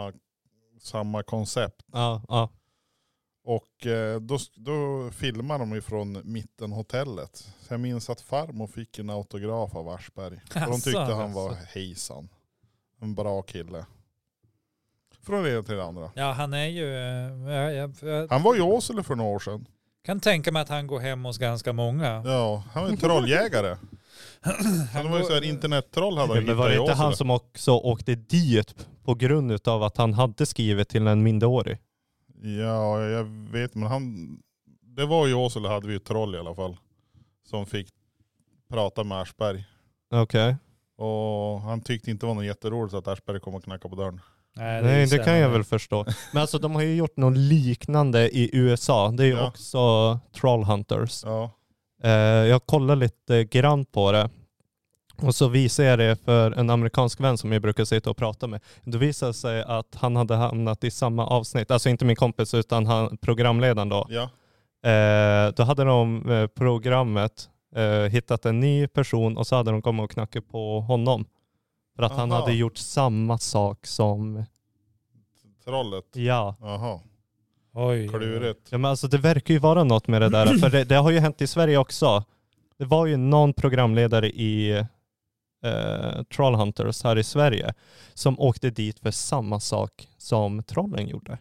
samma koncept. Ja. Och då filmade de ifrån mittenhotellet. Så jag minns att farmor fick en autograf av Aschberg. Och de tyckte han var hejsan. En bra kille. Från det till det andra. Ja, han är ju... Han var i Åsele för några år sedan. Kan tänka mig att han går hem hos ganska många. Ja, han var en trolljägare. Han var ju så här internettroll hade han. Men var det inte han som också åkte dit på grund av att han hade skrivit till en minderårig? Ja, jag vet, men det var ju Åsele hade vi ju troll i alla fall. Som fick prata med Aschberg. Okej. Och han tyckte inte det var något jätteroligt att Aschberg kom och knackade på dörren. Nej, det kan jag väl förstå. Men alltså de har ju gjort något liknande i USA. Det är ju också Trollhunters. Ja. Jag kollar lite grann på det. Och så visar jag det för en amerikansk vän som jag brukar sitta och prata med. Då visar det sig att han hade hamnat i samma avsnitt. Alltså inte min kompis utan programledaren då. Ja. Då hade de programmet hittat en ny person och så hade de kommit och knackat på honom. För att han hade gjort samma sak som... Trollet? Ja. Jaha. Oj. Klurigt. Ja, men alltså det verkar ju vara något med det där. För det har ju hänt i Sverige också. Det var ju någon programledare i Trollhunters här i Sverige som åkte dit för samma sak som trollen gjorde.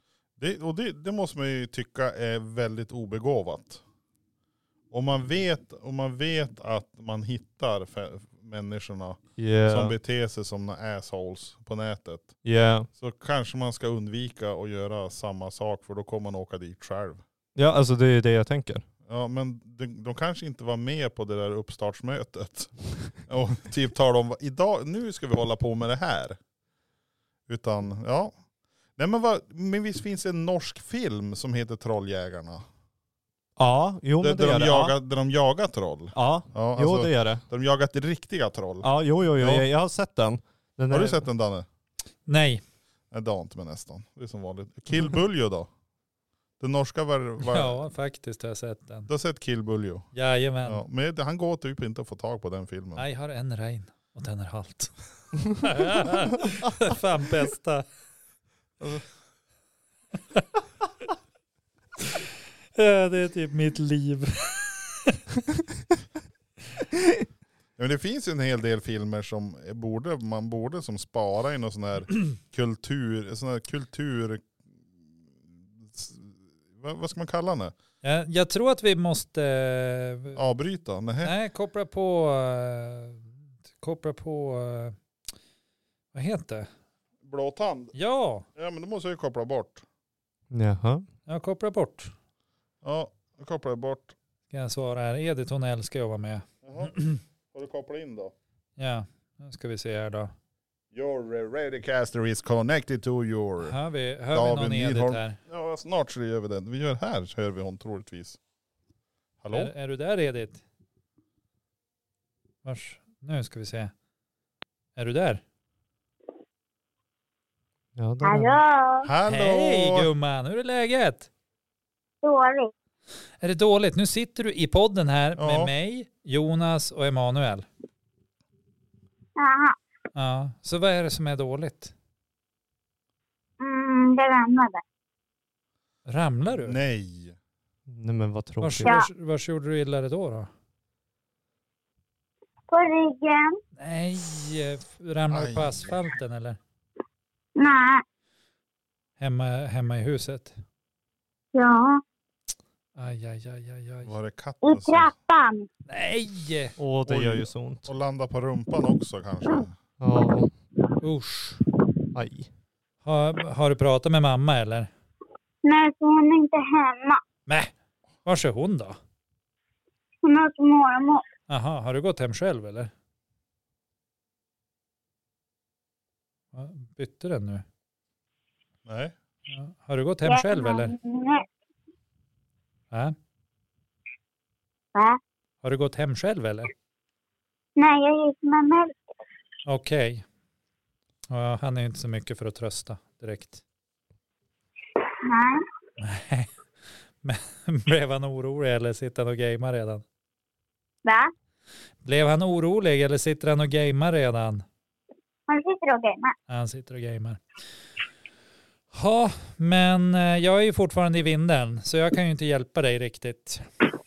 Det måste man ju tycka är väldigt obegåvat. Om man vet att man hittar människorna som beter sig som assholes på nätet. Så kanske man ska undvika att göra samma sak, för då kommer man åka dit själv. Ja, alltså det är det jag tänker. Ja, men de kanske inte var med på det där uppstartsmötet. Och typ tar de nu ska vi hålla på med det här. Utan, ja. Nej, men visst finns det en norsk film som heter Trolljägarna? Ja, jo men det är det. Där de jagar troll. Ja, alltså, jo det är det. Där de jagat riktiga troll. Ja, jo, jag har sett den. Har du sett den, Danne? Nej. Nej, det har inte, men nästan. Det är som vanligt. Kill Buljo då? Den norska var... Ja, faktiskt har jag sett den. Du har sett Kill Buljo? Jajamän. Ja, men han går typ inte att få tag på den filmen. Nej, jag har en rein och den är halt. Fan bästa. Ja, det är typ mitt liv. Men det finns ju en hel del filmer som man borde som spara i någon sån här kultur, vad ska man kalla det? Jag tror att vi måste Avbryta? Nej, koppla på vad heter det? Blåtand? Ja, Ja, men då måste jag koppla bort. Jaha. jag kopplar bort. Ja, jag kopplar bort. Ska jag svara här. Edith, hon älskar att vara med. Jaha. Har du kopplat in då? Ja, nu ska vi se här då. Your radiocaster is connected to your... Hör vi David någon Edith Nidholm. här? Ja, snart så gör vi det. Vi gör här så hör vi hon troligtvis. Hallå? Är du där, Edith? Nu ska vi se. Är du där? Ja, det Hallå? Hallå! Hej gumman, hur är läget? Dåligt. Är det dåligt? Nu sitter du i podden här Ja. med mig, Jonas och Emanuel. Jaha. Ja, så vad är det som är dåligt? Det ramlade. Ramlar du? Nej. Nej men vad tråkigt. Vars gjorde du illa det då? På ryggen. Nej, ramlar du på Aj. asfalten eller? Nej. Hemma i huset? Ja. Aj. Var det I katten som... trappan. Nej! Det Oj. gör ju så ont. Och landa på rumpan också kanske. Ja. Usch. Aj. Har du pratat med mamma eller? Nej, så hon är inte hemma. Nej. Vars är hon då? Hon har hos mormor. Aha, har du gått hem själv eller? Ja, bytte den nu? Nej. Ja. Har du gått hem själv eller? Nej. Ja. Va? Har du gått hem själv eller? Nej, jag gick med mig. Okej. Ja, han är inte så mycket för att trösta direkt. Nej. Nej. Men blev han orolig eller sitter han och gamer redan? Va? Blev han orolig eller sitter han och gamer redan? Han sitter och gamer. Ja, han sitter och gamer. Ja, men jag är ju fortfarande i vinden så jag kan ju inte hjälpa dig riktigt.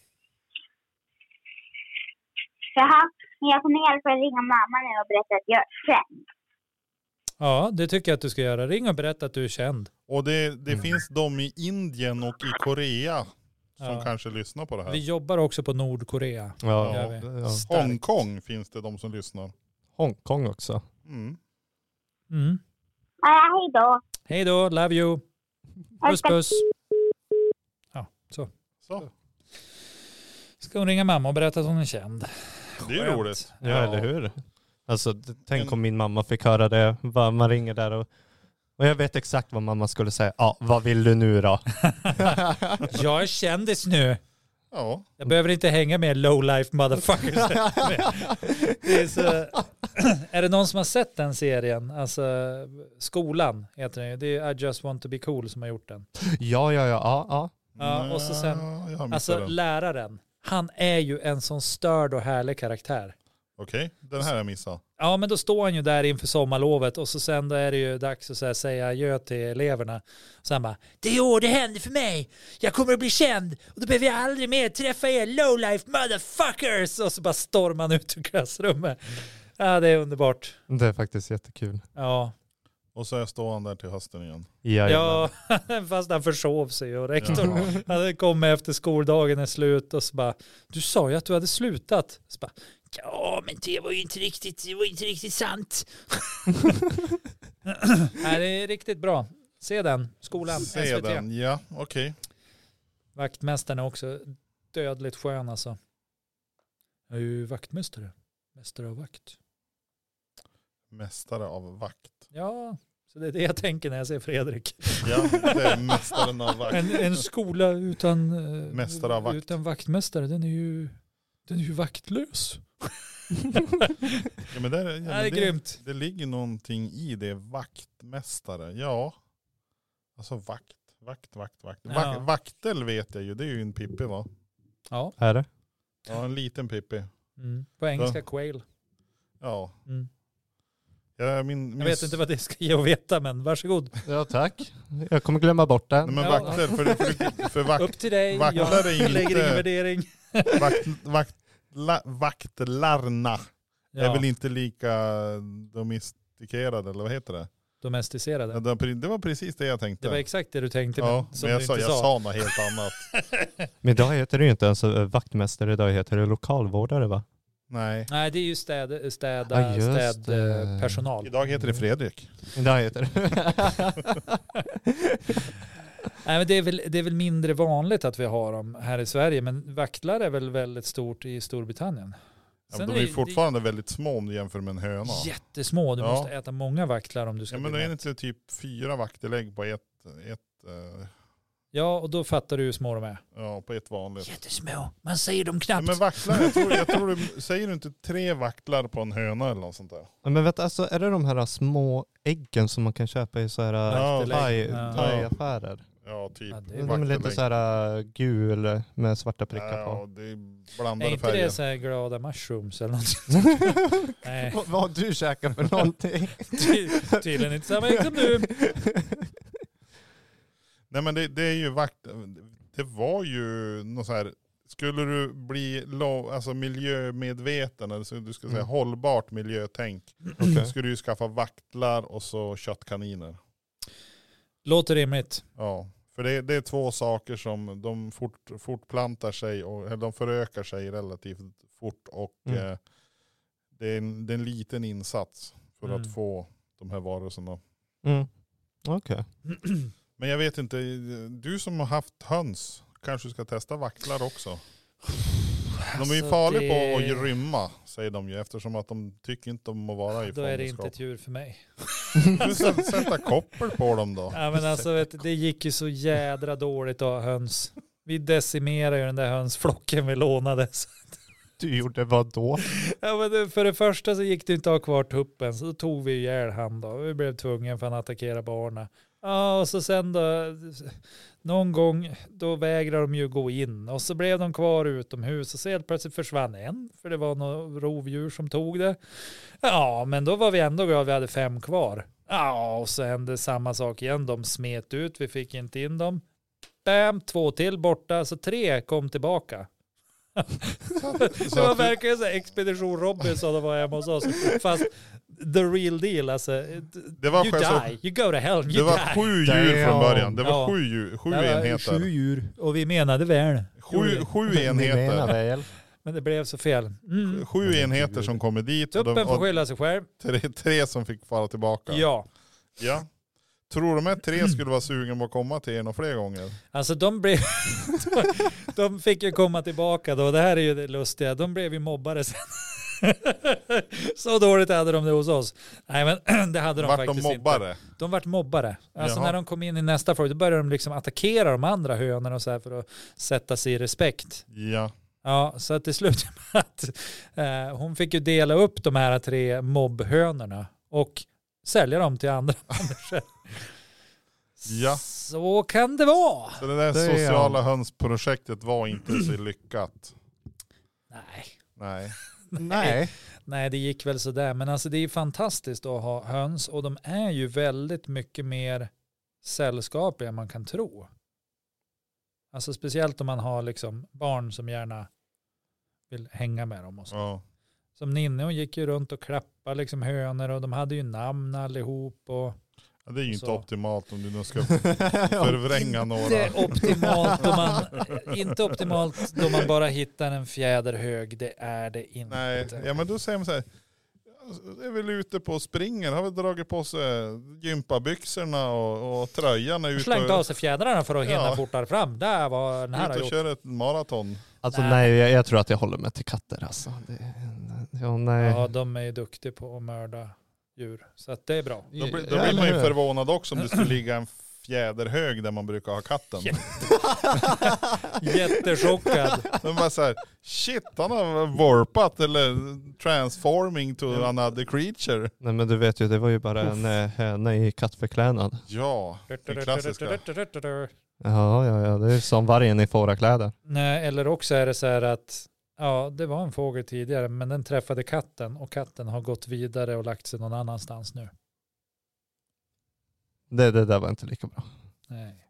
Jaha. Men jag kommer hjälpa att ringa mamma nu och berätta att jag är känd. Ja, det tycker jag att du ska göra. Ring och berätta att du är känd. Och det finns de i Indien och i Korea som Ja. kanske lyssnar på det här. Vi jobbar också på Nordkorea. Ja. Gör vi. Ja. Starkt. Hongkong finns det de som lyssnar. Hongkong också. Mm. Mm. Ja, hej då. Hej då, love you. Puss puss. Ja, så. Så, Ska hon ringa mamma och berätta att hon är känd. det är ju Skönt. roligt. Ja, eller hur? Alltså, tänk om min mamma fick höra det. Man ringer där och jag vet exakt vad mamma skulle säga. Ja, vad vill du nu då? Jag är kändis nu. Ja. Jag behöver inte hänga med low life motherfuckers. Det är, så... är det någon som har sett den serien? Alltså Skolan heter den ju. Det är I just want to be cool som har gjort den. Ja. Ja, och så sen, Jag missade alltså den. läraren. Han är ju en sån störd och härlig karaktär. Okej, den här har jag missat. Ja, men då står han ju där inför sommarlovet och så sen då är det ju dags att så här säga adjö till eleverna. Så han bara, det är år det händer för mig. Jag kommer att bli känd och då behöver jag aldrig mer träffa er lowlife motherfuckers. Och så bara stormar han ut ur klassrummet. Ja, det är underbart. Det är faktiskt jättekul. Ja, Och så står han där till hösten igen. ja fast han försov sig och rektorn hade kommit efter skoldagen är slut och så bara, du sa ju att du hade slutat. Så bara, ja, men det var ju inte riktigt sant. Nej, det är riktigt bra. Se den, Skolan, Se SVT. den, ja, okej. Vaktmästaren är också dödligt skön alltså. Jag är ju vaktmästare. Mästare av vakt. Mästare av vakt. Ja, så det är det jag tänker när jag ser Fredrik. Ja, det är mästaren av vakt. En skola utan, Mästare av vakt. utan vaktmästare, den är ju vaktlös. Ja, men det är grymt. Det ligger någonting i det. Vaktmästare, ja. Alltså vakt. Ja. Vaktel vet jag ju, det är ju en pippi va? Ja. Är det? Ja, en liten pippi. På engelska quail. Ja. Mm. Jag vet inte vad det ska ge att veta, men varsågod. Ja, tack. Jag kommer glömma bort det. Nej, men Ja. vaktel, för Upp till dig. vaktlar är Jag lägger inte- ingen värdering. Vaktlarna är Ja. väl inte lika domestikerade, eller vad heter det? Domesticerade. Ja, det var precis det jag tänkte. Det var exakt det du tänkte, ja, men som men du jag inte sa något helt annat. Men idag heter det ju inte ens vaktmästare, idag heter det lokalvårdare va? Nej. Nej, det är ju Ja, städpersonal. Idag heter det Fredrik. Idag heter det. Nej, men det är väl mindre vanligt att vi har dem här i Sverige, men vaktlar är väl väldigt stort i Storbritannien. Ja, Sen de är fortfarande väldigt små om du jämför med en höna. Jättesmå, du Ja. måste äta många vaktlar om du ska Ja, men bli det är mätt. inte typ 4 vaktelägg på ett Ja, och då fattar du hur små de är. på ett vanligt. Jättesmå, man ser dem Ja, knappt. men vaktlar, jag tror du säger du inte 3 vaktlar på en höna eller något sånt där? Men vet du, alltså, är det de här små äggen som man kan köpa i så här Vaktelägg. Ja. thai-affärer? Ja, typ. Ja, det är De är lite vaktelägg. så här gul med svarta prickar Ja, på. det är Är blandade inte färger. det så här glada mushrooms eller något? Nej, Vad har du käkat för någonting? tydligen inte samma ägg som du. Nej, men det är ju det var ju något så här, skulle du bli alltså miljömedveten, eller så du ska säga hållbart miljötänk, då skulle du ju skaffa vaktlar och så köttkaniner. Låter rimligt. Ja, för det är 2 saker som de fortplantar sig eller de förökar sig relativt fort och det är en liten insats för att få de här varelserna. Mm. Okej. Men jag vet inte, du som har haft höns kanske ska testa vaktlar också. De är ju Alltså, farliga på att rymma, säger de ju, eftersom att de tycker inte om att vara i Då är det inte fångenskap. ett djur för mig. Du sätta koppel på dem då. Ja, men alltså, det gick ju så jädra dåligt att ha höns. Vi decimerade ju den där hönsflocken vi lånade. Du gjorde vad då? Ja, men för det första så gick det inte att ha kvar tuppen, så då tog vi ihjäl han då. Vi blev tvungna för att attackera barnen. Ja, och så sen då, någon gång då vägrade de ju gå in och så blev de kvar utomhus och så helt plötsligt försvann en, för det var något rovdjur som tog det. Ja, men då var vi ändå glada, vi hade 5 kvar. Ja, och så hände samma sak igen, de smet ut, vi fick inte in dem. Bam, 2 till borta, så 3 kom tillbaka. Det var verkligen så här Expedition Robinson det var hemma hos oss. Fast the real deal, alltså. Det var You själv die, you go to hell, Det you var die. 7 djur från början. Det var Ja. 7 djur, 7 Det var enheter. 7 djur och vi menade väl. 7 Ni menar enheter. väl? Men det blev så fel. 7 enheter som kommer dit och, Tuppen får skylla sig själv. 3 som fick fara tillbaka. Ja. Ja. Tror de att 3 skulle vara sugen på att komma till en och fler gånger? Alltså de blev... de fick ju komma tillbaka då. Det här är ju det lustiga. De blev ju mobbare sen. Så dåligt hade de det hos oss. Nej, men det hade de Vart faktiskt de mobbare? inte. De vart mobbare. Alltså Jaha. när de kom in i nästa fråga, då började de liksom attackera de andra hönorna och så här för att sätta sig i respekt. Ja. Ja, så att det slutade med att hon fick ju dela upp de här 3 mobbhönorna och sälja dem till andra människor. Ja. Så kan det vara. Så det där Det är- sociala hönsprojektet var inte så lyckat. Nej. Nej. Nej. Nej, det gick väl sådär. Men alltså det är fantastiskt att ha höns och de är ju väldigt mycket mer sällskapliga än man kan tro. Alltså speciellt om man har liksom barn som gärna vill hänga med dem och så. Ja. Som Ninne, hon gick ju runt och klappade liksom hönor och de hade ju namn allihop. Och Ja, det är ju inte Så. optimalt om du nu ska förvränga några. inte optimalt då man bara hittar en fjäder hög. Det är det inte. Nej, ja, men då säger man så här. Är väl ute på springer, har väl dragit på sig gympabyxorna och tröjan är ute Slängt av sig fjädrarna för att hinna fortare fram. Där var den här har och gjort. kör ett maraton. Alltså Nej. nej, jag tror att jag håller mig till katter alltså. Nej. Ja, de är ju duktiga på att mörda djur. Så att det är bra. Då blir man ju förvånad också om det skulle ligga en fjäderhög där man brukar ha katten. Jättechockad. De bara så här, shit, han har warpat eller transforming to another creature. Nej men du vet ju, det var ju bara en höna i kattförklädnad. Ja, det klassiska. Ja, det är som vargen i fårakläder. Nej, eller också är det så här att ja, det var en fågel tidigare men den träffade katten och katten har gått vidare och lagt sig någon annanstans nu. Det där var inte lika bra. Nej.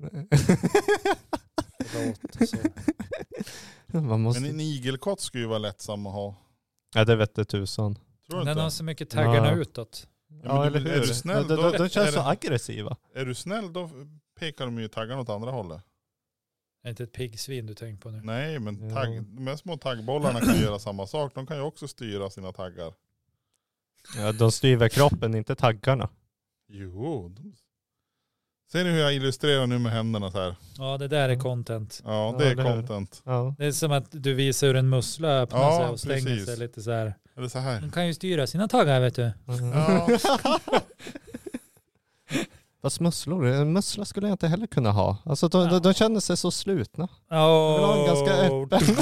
Förlåt. Så. Man måste... Men en igelkott skulle ju vara lättsam att ha. Ja, det vet det tusan. Tror du Den inte? har så mycket taggarna utåt. Ja, eller hur? Är du snäll då? De känns så aggressiva. Är du snäll då pekar de ju taggarna åt andra hållet. Det är inte ett piggsvin du tänker på nu. Nej, men de här små taggbollarna kan göra samma sak. De kan ju också styra sina taggar. Ja, de styr kroppen, inte taggarna. Jo. Ser ni hur jag illustrerar nu med händerna så här? Ja, det där är content. Ja, det är content. Ja. Det är som att du visar hur en mussla öppnar sig och stänger precis. sig lite så här. Eller så här. De kan ju styra sina taggar, vet du. Ja. Fast musslor, en mussla skulle jag inte heller kunna ha. Alltså de känner sig så slutna. Jag vill ha en ganska öppen.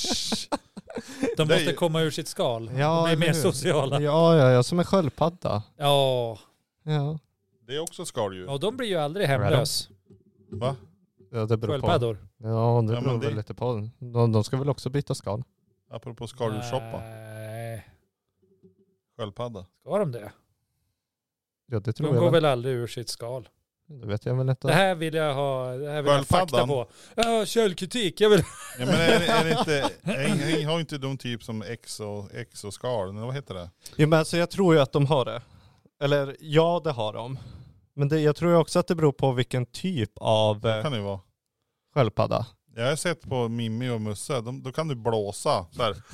De måste komma ur sitt skal. Ja, de blir mer sociala. Ja, som en sköldpadda. Ja. Ja. Det är också skaldjur. Och de blir ju aldrig hemlös. Va? Ja, det beror på. Sköldpaddor. Ja, det Ja, beror men väl lite på. De ska väl också byta skal. Apropå skaldjurssoppa. Nej. Sköldpadda. Ska de det? Ja, det tror De jag går väl. väl aldrig ur sitt skal. Det vet jag väl inte. Det här vill jag ha. Det här vill jag fakta Sköldpaddan. på. Ja, källkritik. Jag vill... Ja, men är det inte, har inte de typ som exoskal, eller vad heter det? Ja, men alltså jag tror ju att de har det. Eller ja, det har de. Men jag tror ju också att det beror på vilken typ av Det kan det ju vara. sköldpadda. Jag har sett på Mimmi och Musse, då kan du blåsa så här.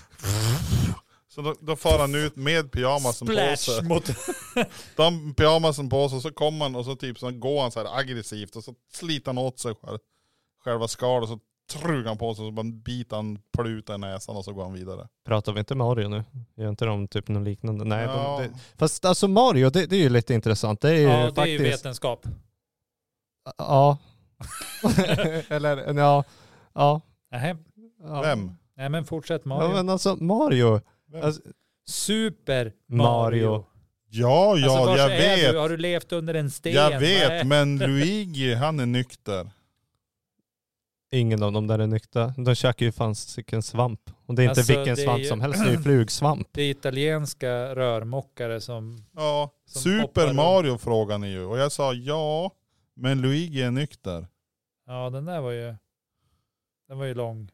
Så då far han ut med pyjamasen på Splash sig. mot... De pyjamasen på sig och så kommer han och så typ så går han så här aggressivt och så sliter han åt sig själva skal och så trugar han på sig och så bara biter han pluta i näsan och så går han vidare. Pratar vi inte Mario nu? Gör inte de typ något liknande? Nej, Ja. fast alltså Mario, det är ju lite intressant. Det är ju Ja, det faktiskt... är ju vetenskap. Ja. Eller, ja. Ja. Nej. Ja. Vem? Nej, men fortsätt Mario. Ja, men alltså Mario. Alltså, Super Mario. Mario. Ja, Alltså, vars jag är vet. Du? Har du levt under en sten? Jag vet, Nej. men Luigi, han är nykter. ingen av dem där är nykta. De käkar ju fansiken svamp. Och det är inte Alltså, vilken det är svamp ju- som helst, det är ju flugsvamp. Det är italienska rörmokare som... Ja, Som hoppar Super runt. Mario frågar ni ju. Och jag sa ja, men Luigi är nykter. Ja, den där var ju... Den var ju lång.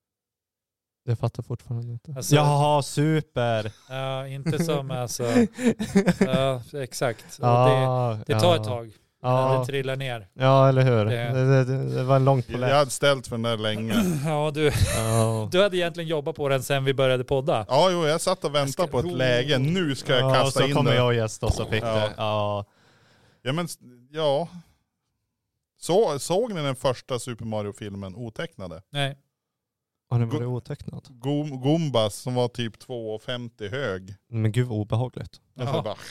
Det fattar fortfarande inte. Alltså- Jaha, super! Ja, inte som alltså... Ja, exakt. Och det tar ett tag. Ja, Det trillar ner. ja, eller hur? Det- Det var en lång Jag polett. hade ställt för den där länge. Ja, Ja. du hade egentligen jobbat på den sen vi började podda. Ja, jo, jag satt och väntade på ett läge. Nu ska jag Ja, kasta så in kommer det. jag och gästa och så fick Ja. det. Ja. Ja, men ja. Såg ni den första Super Mario-filmen otecknade? Nej. Har den varit otecknad? Gumbas som var typ 2,50 hög. Men gud vad obehagligt. Och så Jaha. bara,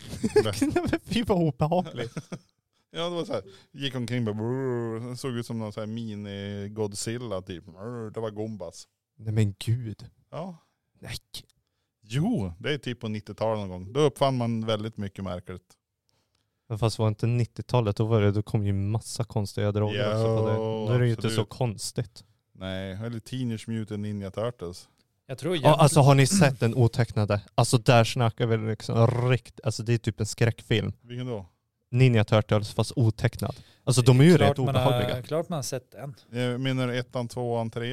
Fy vad obehagligt. ja, det var så här, gick omkring bara, brrr, det såg ut som någon så här mini-Godzilla typ. Brrr, det var Gumbas. Nej men gud. Ja. Nej. Jo, det är typ på 90-talet någon gång. Då uppfann man väldigt mycket märkligt. Men fast var inte 90-talet, då kom ju massa konstiga droger också på det. Då är det ju inte så absolut. konstigt. Nej, eller Teenage Mutant Ninja Turtles. Jag tror Ja, alltså har ni sett den otecknade? Alltså där snackar vi liksom alltså det är typ en skräckfilm. Vilken då? Ninja Turtles fast otecknad. Alltså de är ju rätt obehagliga. Klart man har sett den. Jag menar 1, 2, 3.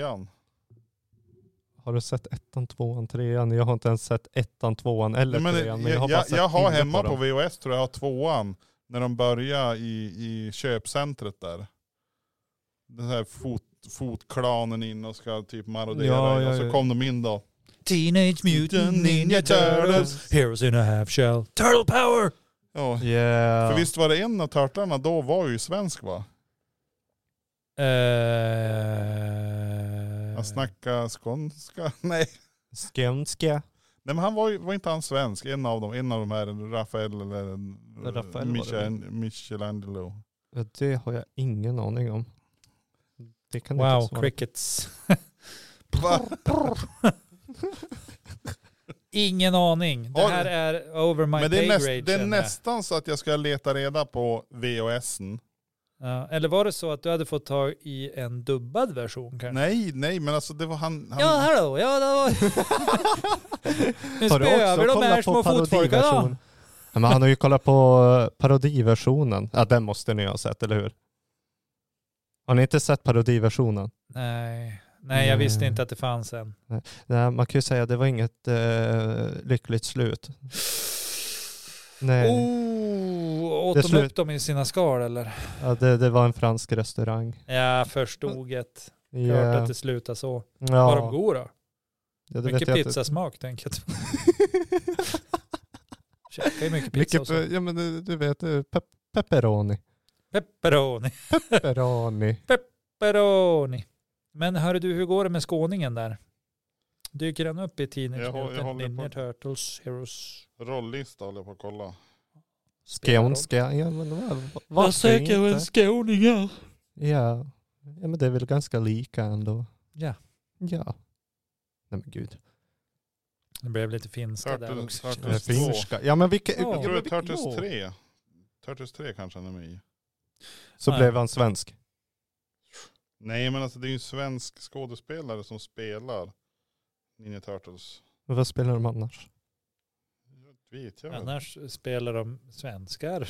Har du sett 1, 2, 3? Jag har inte ens sett 1, 2 eller 3. Men jag har bara sett jag har bilder hemma på dem. VHS tror jag har 2 när de börjar i köpcentret där. Den här fotklanen in och ska typ marodera. Ja, och så kom de in då. Teenage Mutant Ninja Turtles. Heroes in a half shell. Turtle power! Ja. Yeah. För visst var det en av turtlarna då var ju svensk va? Han snackade skånska. Nej. Skånska. Nej men han var inte han svensk. En av de här, Rafael eller Rafael var det. Michelangelo. Det har jag ingen aning om. Det kan Wow, inte svara. crickets. Va? Ingen aning. Det här är over my Men det pay är, grade. det är känner jag. nästan så att jag ska leta reda på VHSen. Ja, eller var det så att du hade fått tag i en dubbad version kanske? Nej, men alltså det var han Ja, hallå. Ja, det var... Nu Har du spöar vi också de här kollat små på fotfolkarna. parodiversion? Ja, men han har ju kollat på parodiversionen. Ja, den måste ni ha sett, eller hur? Har ni inte sett parodiversionen? Nej, jag visste inte att det fanns en. Nej, man kan ju säga att det var inget lyckligt slut. Nej. Åt Det de upp dem i sina skal eller? Ja, det var en fransk restaurang. Jag förstod det. Klart Ja. att det slutar så. Ja. Var de goda då? Ja, det Mycket vet jag inte. pizzasmak tänker jag. Käkar ju mycket pizza och så. Ja, men du vet, pepperoni. Pepperoni. Pepperoni. Men hörru du, hur går det med skåningen där? Dyker den upp i Jag håller Ninja på- Turtles, Heroes? Rollista håller jag på att kolla. Skånska. Ja, men varför inte? skåningar. Ja, men det är väl ganska lika ändå. Ja, Ja. Nej men gud. det blev lite finska där Turtles, också. Turtles 2. Finska. Ja men vilka... Ja. Jag tror men det är Turtles ja. 3. Turtles 3 kanske han är med i. Så Nej. blev han svensk. Nej, men alltså det är ju en svensk skådespelare som spelar Ninja Turtles. Men vad spelar de annars? Vet jag väl. Annars spelar de svenskar.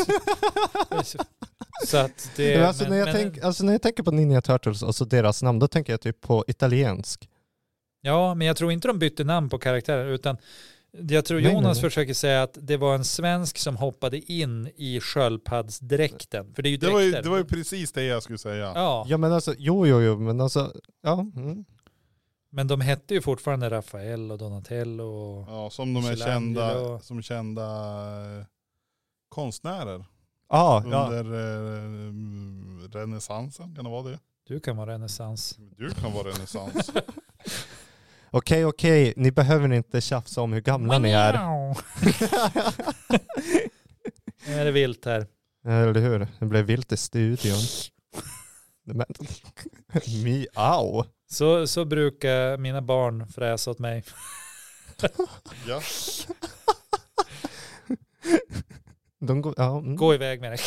Så att det... Men när jag tänker på Ninja Turtles, alltså deras namn, då tänker jag typ på italiensk. Ja, men jag tror inte de bytte namn på karaktärer, utan jag tror Nej, Jonas nej. försöker säga att det var en svensk som hoppade in i sköldpaddsdräkten. För det är ju Det dräkter. var ju precis det jag skulle säga. Ja, Ja men alltså, jo, men alltså, ja. Mm. men de hette ju fortfarande Rafael och Donatello. Och... Ja, som de är Michelangelo. kända konstnärer. Ja. Under renässansen, kan det vara det? Du kan vara renässans. Du kan vara renässans. Okej, ni behöver inte tjafsa om hur gamla ni är. Nu är det vilt här. Eller hur? Det blev vilt i studion. Men, miau. Så brukar mina barn fräsa åt mig. Ja. De går, ja. Gå iväg med det.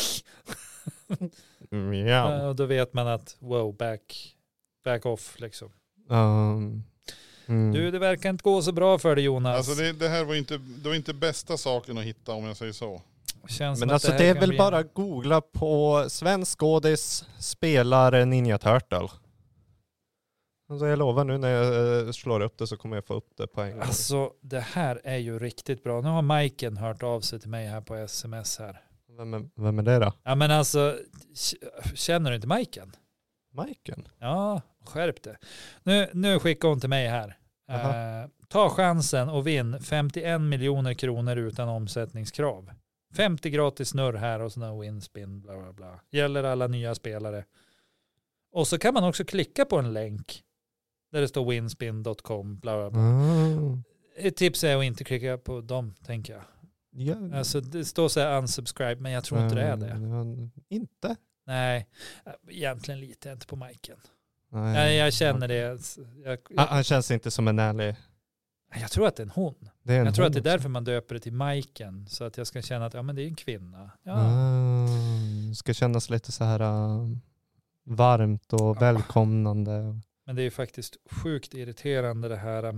Miau. Och då vet man att wow, back off liksom. Du, det verkar inte gå så bra för dig Jonas. Alltså det här var inte bästa saken att hitta, om jag säger så. Känns Men som alltså att det här är kan väl bli bara googla på svensk skådis spelar Ninja Turtle. Alltså jag lovar, nu när jag slår upp det så kommer jag få upp det på en gång. Alltså det här är ju riktigt bra. Nu har Majken hört av sig till mig här på sms här. Vem är det då? Ja men alltså, känner du inte Majken? Majken? Ja, skärp det. Nu skickar hon till mig här. Ta chansen och vinn 51 miljoner kronor utan omsättningskrav. 50 gratis snurr här och sådana winspin bla bla bla. Gäller alla nya spelare. Och så kan man också klicka på en länk där det står winspin.com bla bla bla. Ett tips är att inte klicka på dem, tänker jag. Ja. Alltså det står så här unsubscribe, men jag tror inte det är det. Inte? Nej, egentligen litar jag inte på Majken. Nej. Jag känner det. Han känns inte som en ärlig... Jag tror att det är en hon. Det är en Jag tror att det är hon därför man döper det till Majken. Så att jag ska känna att ja, men det är en kvinna. Ja. Ska kännas lite så här varmt och välkomnande. Men det är ju faktiskt sjukt irriterande det här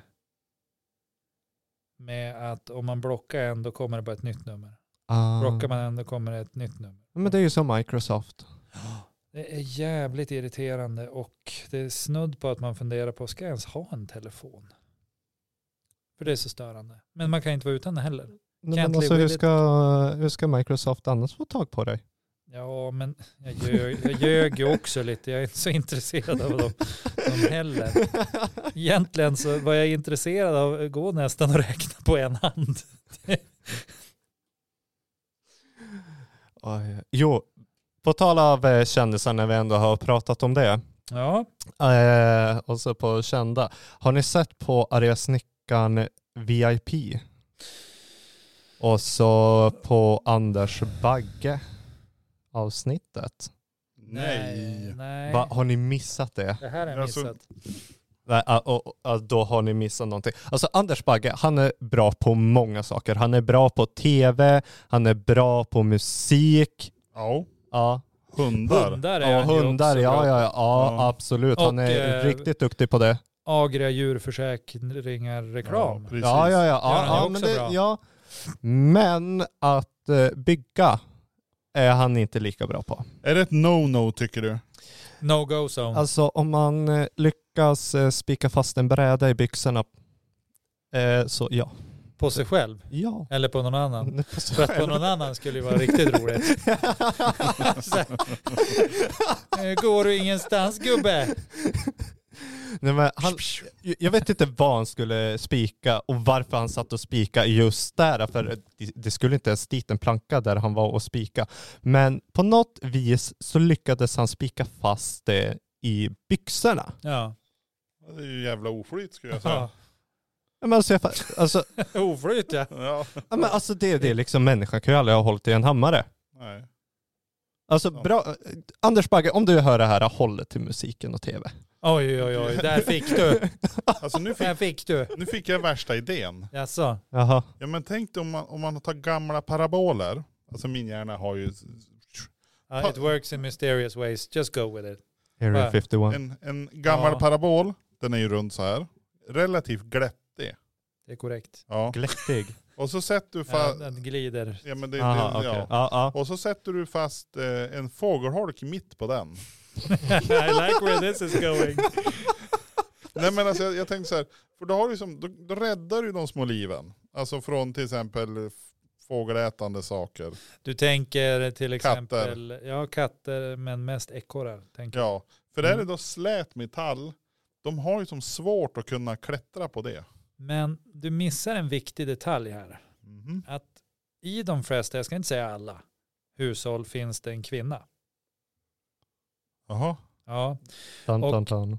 med att om man blockar en då kommer det bara ett nytt nummer. Blockar man en då kommer det ett nytt nummer. Men det är ju som Microsoft. Det är jävligt irriterande och det är snudd på att man funderar på, ska jag ens ha en telefon? För det är så störande. Men man kan inte vara utan det heller. Nej, men alltså, hur ska Microsoft annars få tag på dig? Ja, men jag ljög ju också lite. Jag är inte så intresserad av dem heller. Egentligen så var jag intresserad av gå nästan och räkna på en hand. Jo, på tal av kändisar när vi ändå har pratat om det. Ja. Och så på kända. Har ni sett på Arga Snickaren VIP? Och så på Anders Bagge. avsnittet? Nej. Nej. Har ni missat det? Det här är missat. Nej, då har ni missat någonting. Alltså Anders Bagge, han är bra på många saker. Han är bra på tv, han är bra på musik. Ja. Hundar. Hundar är han hundar, ju också bra. Ja, absolut. Han är riktigt duktig på det. Agria djurförsäkringar reklam. Ja, men det, ja. Men att bygga är han inte lika bra på. Är det ett no-no tycker du? No-go zone. Alltså om man lyckas spika fast en bräda i byxorna så ja. På sig själv? Ja. Eller på någon annan? På sig För att själv. på någon annan skulle ju vara riktigt roligt. Går du ingenstans gubbe? Nej, men jag vet inte vad han skulle spika och varför han satt och spika just där. För det skulle inte ens dit en planka där han var och spika. Men på något vis så lyckades han spika fast det i byxorna. Ja. Det är ju jävla oflyt skulle jag säga. Ja. Men alltså, Oflyt ja. Ja. men alltså det är liksom, människan kan ju aldrig ha hållit i en hammare. Nej. Alltså bra. Anders Bagge, om du hör det här, håll det till musiken och tv. Oj, där fick du. Alltså Där fick du. nu fick jag värsta idén. Jaså? Jaha. Ja men tänk dig om man tar gamla paraboler. Alltså min hjärna har ju It works in mysterious ways. Just go with it. Area Va? 51. en gammal parabol. Den är ju rund så här. Relativt glättig. Det är korrekt. Ja. Glättig. Och så sätter du Ja, fast... den glider. Ja, men Aha, ja. okej. Ja. Och så sätter du fast en fågelholk mitt på den. I like where this is going. Nej men alltså jag tänkte så här, för då har du som, då räddar du de små liven. Alltså från till exempel fågelätande saker. Du tänker till exempel katter men mest ekorrar. Ja, för där är det då slät metall. De har ju som svårt att kunna klättra på det. Men du missar en viktig detalj här. Mhm. Att i de flesta, jag ska inte säga alla, hushåll finns det en kvinna. Jaha. Ja. Tan.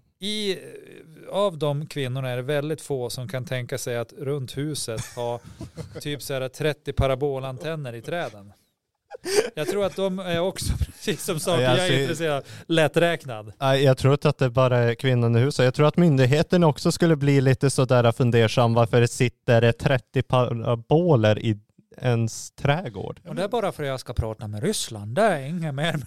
Av de kvinnorna är det väldigt få som kan tänka sig att runt huset ha typ så här 30 parabolantenner i träden. Jag tror att de är också precis som saker jag är intresserad av, lätträknad. Jag tror inte att det bara är kvinnan i huset. Jag tror att myndigheten också skulle bli lite sådär fundersam varför det sitter 30 paraboler i ens trädgård. Och det är bara för att jag ska prata med Ryssland. Det är inget mer.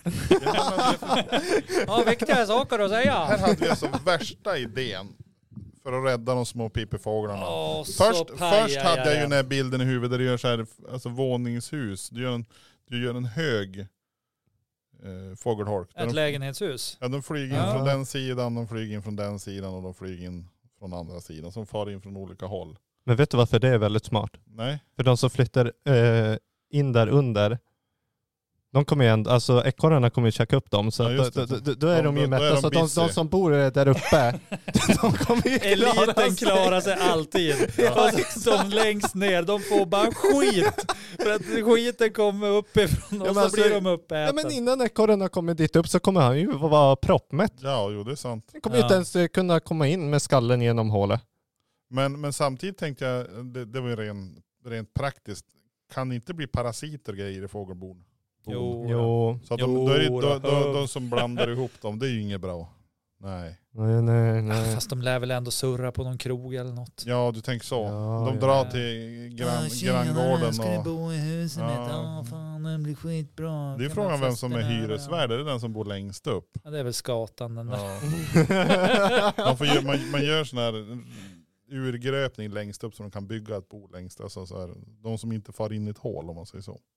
Ja, viktiga saker att säga. Här hade vi alltså värsta idén för att rädda de små pipefåglarna. Först hade jag ju den här bilden i huvudet där du gör så här, alltså våningshus. Du gör en hög fågelholk. Ett lägenhetshus. Ja, de flyger in från den sidan, de flyger in från den sidan och de flyger in från andra sidan. Som far in från olika håll. Men vet du varför det är väldigt smart? Nej. För de som flyttar in där under, de kommer ju alltså ekorrarna kommer ju checka upp dem. Så Ja, då är de ju mätta. Så de som bor där uppe, de kommer ju eliten klarar sig alltid. Ja. De längst ner, de får bara skit. För att skiten kommer uppifrån och så blir de uppätna. Ja, men innan ekorrarna kommer dit upp så kommer han ju vara proppmätt. Ja, jo det är sant. Han kommer ju inte ens kunna komma in med skallen genom hålet. Men samtidigt tänkte jag, det var ju rent praktiskt. Kan det inte bli parasiter och grejer i fågelbon? Jo. Så att de som blandar ihop dem, det är ju inget bra. Nej. Nej. Fast de lär väl ändå surra på någon krog eller något. Ja, du tänker så. Ja, De drar till granngården. Ska ni bo i huset mitt? Fan, det blir skitbra. Det är frågan vem som är hyresvärd. Är det den som bor längst upp? Ja, det är väl skatan den där. Ja. Man gör sån här urgröpning längst upp så de kan bygga ett bo längst. Alltså så här, de som inte far in i ett hål om man säger så.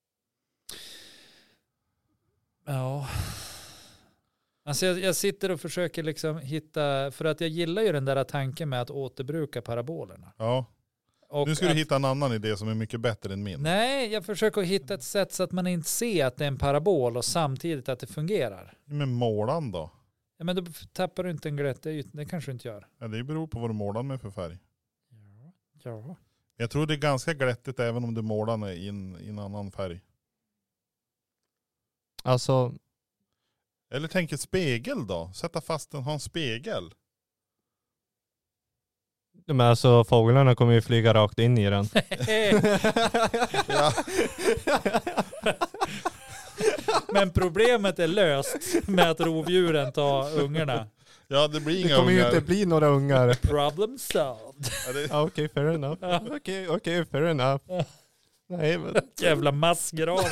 Ja. Alltså jag sitter och försöker liksom hitta, för att jag gillar ju den där tanken med att återbruka parabolerna. Ja. Och nu ska du hitta en annan idé som är mycket bättre än min. Nej, jag försöker hitta ett sätt så att man inte ser att det är en parabol och samtidigt att det fungerar. Men målan då? Ja, men då tappar du inte en glätt, det kanske du inte gör. Ja, det beror på vad du målar med för färg. Ja. Jag tror det är ganska glättigt även om du målar med i en annan färg. Alltså... Eller tänk ett spegel då. Sätta fast ha en spegel. Men alltså fåglarna kommer ju flyga rakt in i den. Ja. Men problemet är löst med att rovdjuren tar ungarna. Ja, det blir Det inga kommer ju ungar. inte bli några ungar. Problem solved. Ja, det, Okej, fair enough. Okej, fair enough. Nej, men... Jävla massgrav.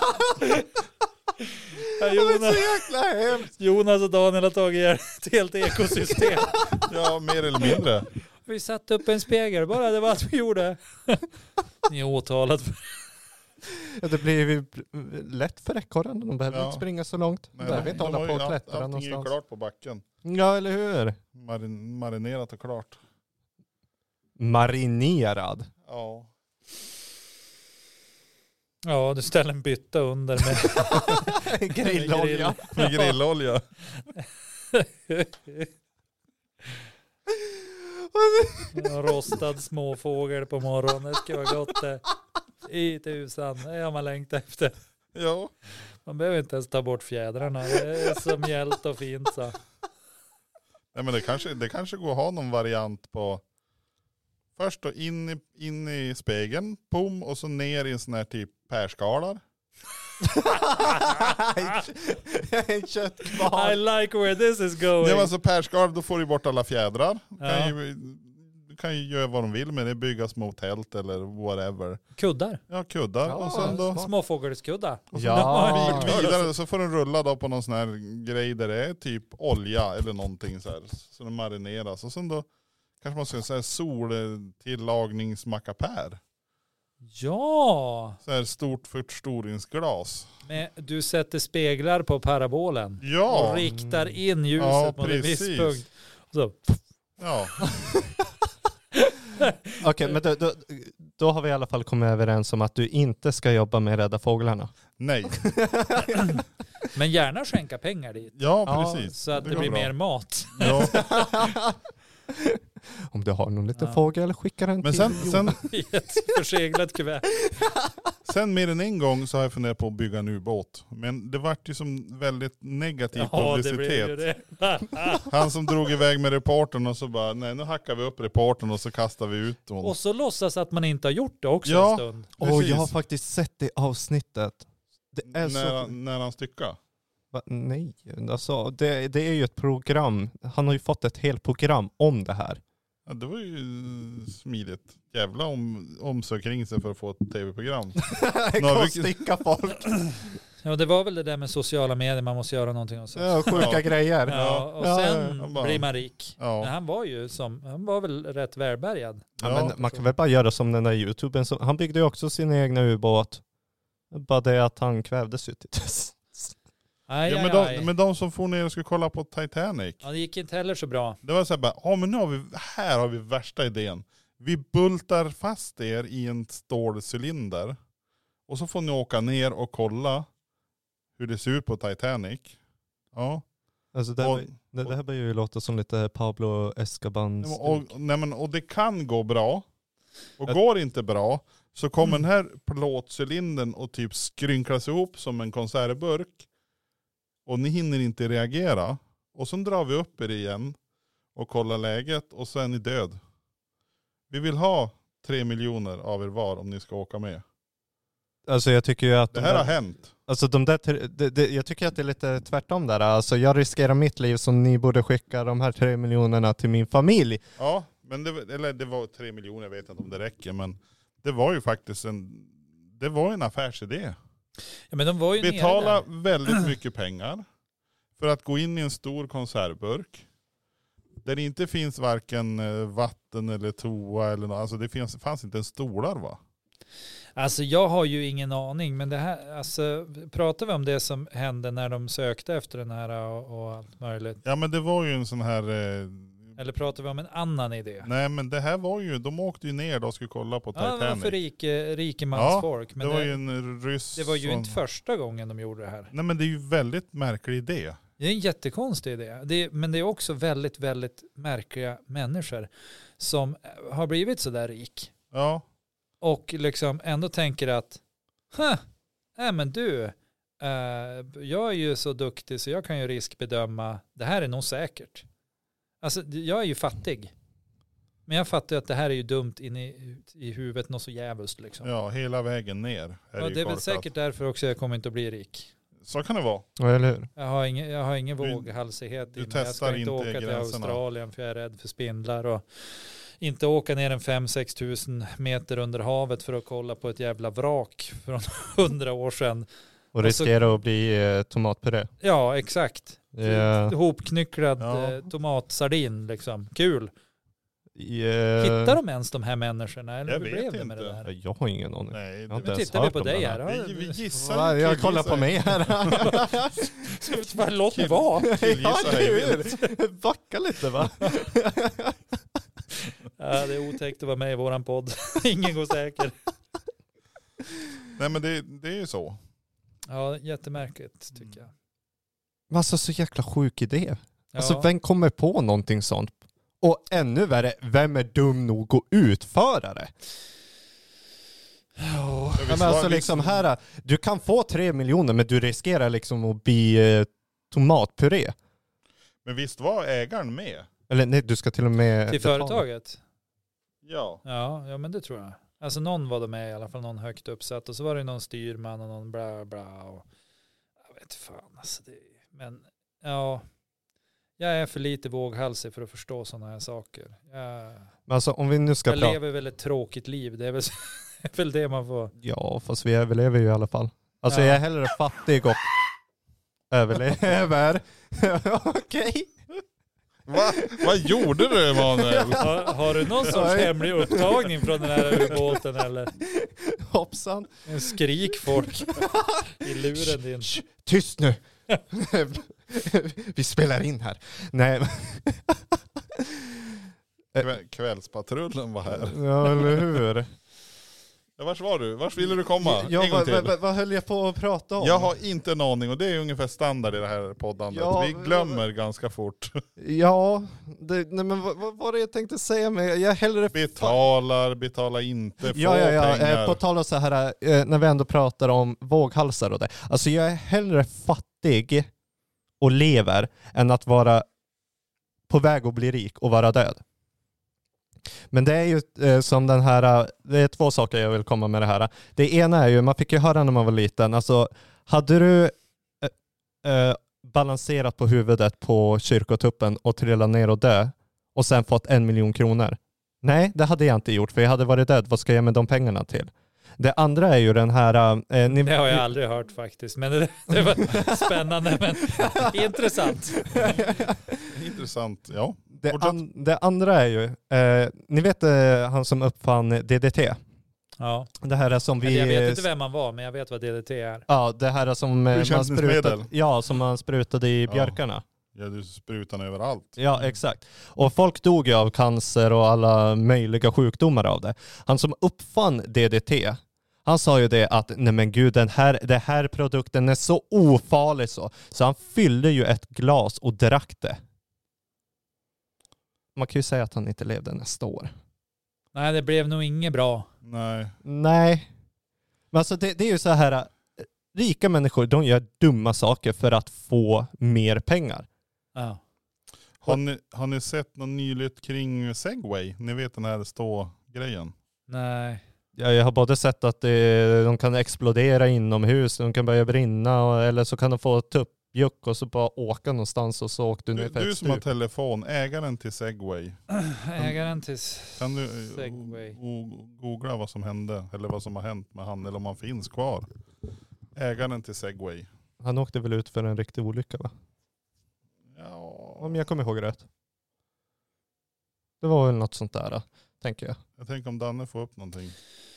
Ja, Det är så jäkla hemskt. Jonas och Daniel har tagit ett helt ekosystem. ja, mer eller mindre. Vi satte upp en spegel bara, det var allt vi gjorde. Ni är åtalat för... Ja, det blir ju lätt för ekorren. De behöver Ja. inte springa så långt. De behöver inte hålla på och klättra Allting är ju någonstans. klart på backen. Ja, eller hur? Marinerat och klart. Marinerad. Ja. Ja, du ställer en bytta under med Grillolja. Med grillolja. en rostad småfågel på morgonen. Det ska vara gott det. I tusan, det har man längtat efter. Ja. Man behöver inte ens ta bort fjädrarna. Det är så mjällt och fint så. Nej, men det kanske går att ha någon variant på först då in i spegeln, pum, och så ner i en sån här typ pärskalar. En köttkvarn. I like where this is going. Det var alltså pärskal, då får du bort alla fjädrar. Ja. Du kan ju göra vad de vill med det, bygga små tält eller whatever. Kuddar. Ja, kuddar. Ja, och sen då Småfågelskuddar. Ja. vidare så får den rulla då på någon sån här grej där det är typ olja eller någonting så här. Så den marineras. Och sen då kanske man ska säga soltillagningsmackapär. Ja. Så här stort förstoringsglas. Men du sätter speglar på parabolen. Ja. Och riktar in ljuset Ja, mot en viss precis. punkt. Och så. Ja. Okej, men då har vi i alla fall kommit överens om att du inte ska jobba med Rädda Fåglarna. Nej. Men gärna skänka pengar dit. Ja, precis. Så att det går blir bra. mer mat. Ja. Om du har någon liten Ja. fågel, skicka den Men till sen I ett förseglat kuvert. mer än en gång så har jag funderat på att bygga en ubåt. Men det vart ju som väldigt negativ Ja, det blir ju publicitet. det. Han som drog iväg med reportern och så bara, nej nu hackar vi upp reportern och så kastar vi ut honom. Och så låtsas att man inte har gjort det också Ja. en stund. Jag har faktiskt sett det avsnittet. Det är När han styckade. Nej, alltså det är ju ett program. Han har ju fått ett helt program om det här. Ja, det var ju smidigt. Jävla omsök kring sig för att få ett tv-program. Sticka folk. Ja, det var väl det där med sociala medier, man måste göra någonting och så. Ja, sjuka Ja. grejer. Ja, och Ja, sen ja. blir man rik. Ja. Men han var väl rätt välbärgad. Ja, Ja, men man kan väl bara göra som den där YouTuben. Han byggde ju också sin egna ubåt. Bara det att han kvävdes ut i test. Aj, Ja, aj, men, aj. men de som får ner och skulle kolla på Titanic. Ja, det gick inte heller så bra. Det var så här bara, men här har vi värsta idén. Vi bultar fast er i en stålcylinder. Och så får ni åka ner och kolla hur det ser ut på Titanic. Ja. Alltså det här börjar ju låta som lite Pablo Escoban. Och det kan gå bra. Och går det inte bra så kommer den här plåtcylindern och typ skrynklas ihop som en konservburk. Och ni hinner inte reagera. Och så drar vi upp er igen och kollar läget och så är ni död. Vi vill ha 3 miljoner av er var om ni ska åka med. Alltså jag tycker ju att Det här har hänt. Alltså jag tycker att det är lite tvärtom där. Alltså jag riskerar mitt liv så ni borde skicka de här 3 miljonerna till min familj. Ja, men det var 3 miljoner, jag vet inte om det räcker. Men det var ju faktiskt en affärsidé. Ja, men de var ju Betala nere där. väldigt mycket pengar för att gå in i en stor konservburk. Där det inte finns varken vatten eller toa eller något. Alltså det fanns inte en stolar, va? Alltså jag har ju ingen aning, men det här, alltså pratar vi om det som hände när de sökte efter den här och allt möjligt? Ja, men det var ju en sån här... Eller pratar vi om en annan idé? Nej, men det här var ju... De åkte ju ner och skulle kolla på Ja, Titanic. det var för rikemansfolk. Men det var ju en ryss... det var ju inte första gången de gjorde det här. Nej, men det är ju väldigt märklig idé. Det är en jättekonstig idé. Men det är också väldigt, väldigt märkliga människor som har blivit så där rik. Ja. Och liksom ändå tänker att nej men du, jag är ju så duktig så jag kan ju riskbedöma, det här är nog säkert. Alltså jag är ju fattig. Men jag fattar ju att det här är ju dumt in i huvudet något så jävligt liksom. Ja, hela vägen ner. Ja, det är väl säkert därför också jag kommer inte att bli rik. Så kan det vara. Eller hur? Jag har ingen våghalsighet. Du Jag testar ska inte inte åka till gränserna. Australien för jag är rädd för spindlar. Och inte åka ner en 5-6 tusen meter under havet för att kolla på ett jävla vrak från 100 år sedan. Och riskera att bli tomatpuré. Ja, exakt. Yeah. Hopknycklad tomatsardin liksom. Kul. Hittar de ens de här människorna? Eller Jag hur vet blev det med inte. det där? Jag har ingen aning. Nej, Jag har inte Nu ens tittar vi hört på om dig det här. vi gissar. Va? Jag kollar på mig här. Låt mig vara. Killgissar hej vilt. Backa lite va? Ja, det är otäckt att vara med i våran podd. Ingen går säker. Nej men det är ju så. Ja, jättemärkligt tycker jag. Alltså så jäkla sjuk idé. Ja. Alltså vem kommer på någonting sånt? Och ännu värre, vem är dum nog att utföra det? Ja. Ja, men alltså liksom här, du kan få 3 miljoner men du riskerar liksom att bli tomatpuré. Men visst var ägaren med? Eller nej, du ska till och med... Till företaget? Ja. Ja, men det tror jag. Alltså någon var det med i alla fall, någon högt uppsatt. Och så var det någon styrman och någon bla bla. Och jag vet fan alltså. Men ja, jag är för lite våghalsig för att förstå sådana här saker. Men alltså om vi nu ska jag lever väl ett tråkigt liv. Det är väl det man får. Ja, fast vi överlever ju i alla fall. Alltså Ja. jag är hellre fattig och överlever. Okej. Vad gjorde du Emanuel? Har du någon sorts hemlig upptagning från den här ubåten eller? Hoppsan. En skrik folk i luren din. Tyst nu. Vi spelar in här. Nej. Kvällspatrullen var här. Ja, eller hur? Ja, vars var du? Vars ville du komma? Ja, en gång till. vad höll jag på att prata om? Jag har inte en aning och det är ungefär standard i det här poddandet. Ja, vi glömmer ganska fort. Ja, nej, men vad var det jag tänkte säga med? Jag hellre... Betala inte, få Ja. pengar. På tal om så här, när vi ändå pratar om våghalsar och det. Alltså jag är hellre fattig och lever än att vara på väg att bli rik och vara död. Men det är ju som den här, det är 2 saker jag vill komma med det här. Det ena är ju, man fick ju höra när man var liten, alltså hade du balanserat på huvudet på kyrkotuppen och trillat ner och dö och sen fått 1 miljon kronor? Nej, det hade jag inte gjort för jag hade varit död. Vad ska jag göra med de pengarna till? Det andra är ju den här... det har jag aldrig hört faktiskt. Men det var spännande men intressant. Intressant, ja. Det andra är ju, ni vet han som uppfann DDT? Ja. Det här är som vi... Jag vet inte vem man var men jag vet vad DDT är. Ja, det här är som man sprutade i björkarna. Ja, du sprutar överallt. Ja, exakt. Och folk dog ju av cancer och alla möjliga sjukdomar av det. Han som uppfann DDT, han sa ju det att nej men gud, den här produkten är så ofarlig så han fyllde ju ett glas och drack det. Man kan ju säga att han inte levde nästa år. Nej, det blev nog inget bra. Nej. Men alltså det är ju så här, rika människor, de gör dumma saker för att få mer pengar. Ja. Har ni sett något nyligt kring Segway? Ni vet den här stå-grejen? Nej. Ja, jag har både sett att de kan explodera inomhus, de kan börja brinna eller så kan de få tuppjuck och så bara åka någonstans och så åkte du ner för Du ett som har stup. telefon, ägaren till Segway. Ägaren till Kan du Segway. googla vad som hände eller vad som har hänt med han eller om han finns kvar? Ägaren till Segway. Han åkte väl ut för en riktig olycka va? Ja. Om jag kommer ihåg rätt. Det var väl något sånt där, tänker jag. Jag tänker om Danne får upp någonting.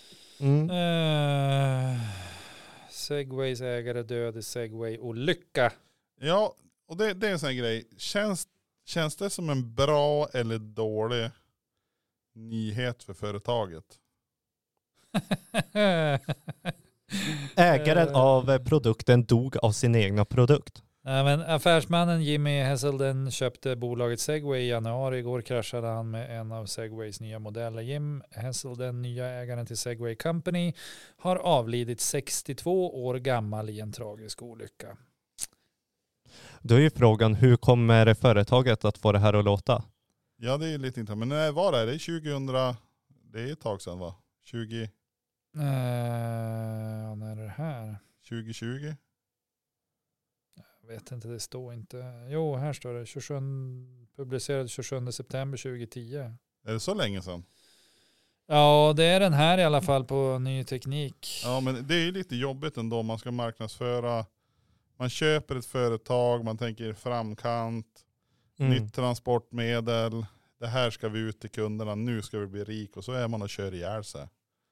Segways ägare död i Segway-olycka. Ja, och det är en sån här grej. Känns det som en bra eller dålig nyhet för företaget? Ägaren av produkten dog av sin egna produkt. Nej, men affärsmannen Jimmy Hesselden köpte bolaget Segway i januari. Igår kraschade han med en av Segways nya modeller. Jim Hesselden, nya ägaren till Segway Company, har avlidit 62 år gammal i en tragisk olycka. Då är ju frågan, hur kommer företaget att få det här att låta? Ja, det är lite intressant. Men när var det? Det är 2000... Det är ett tag sedan va? 20... när är det här? 2020? vet inte, det står inte. Jo, här står det 27, publicerad 27 september 2010. Är det så länge sedan? Ja, det är den här i alla fall på Ny Teknik. Ja, men det är ju lite jobbigt ändå. Man ska marknadsföra. Man köper ett företag, man tänker framkant, nytt transportmedel. Det här ska vi ut till kunderna, nu ska vi bli rik. Och så är man och kör ihjäl sig.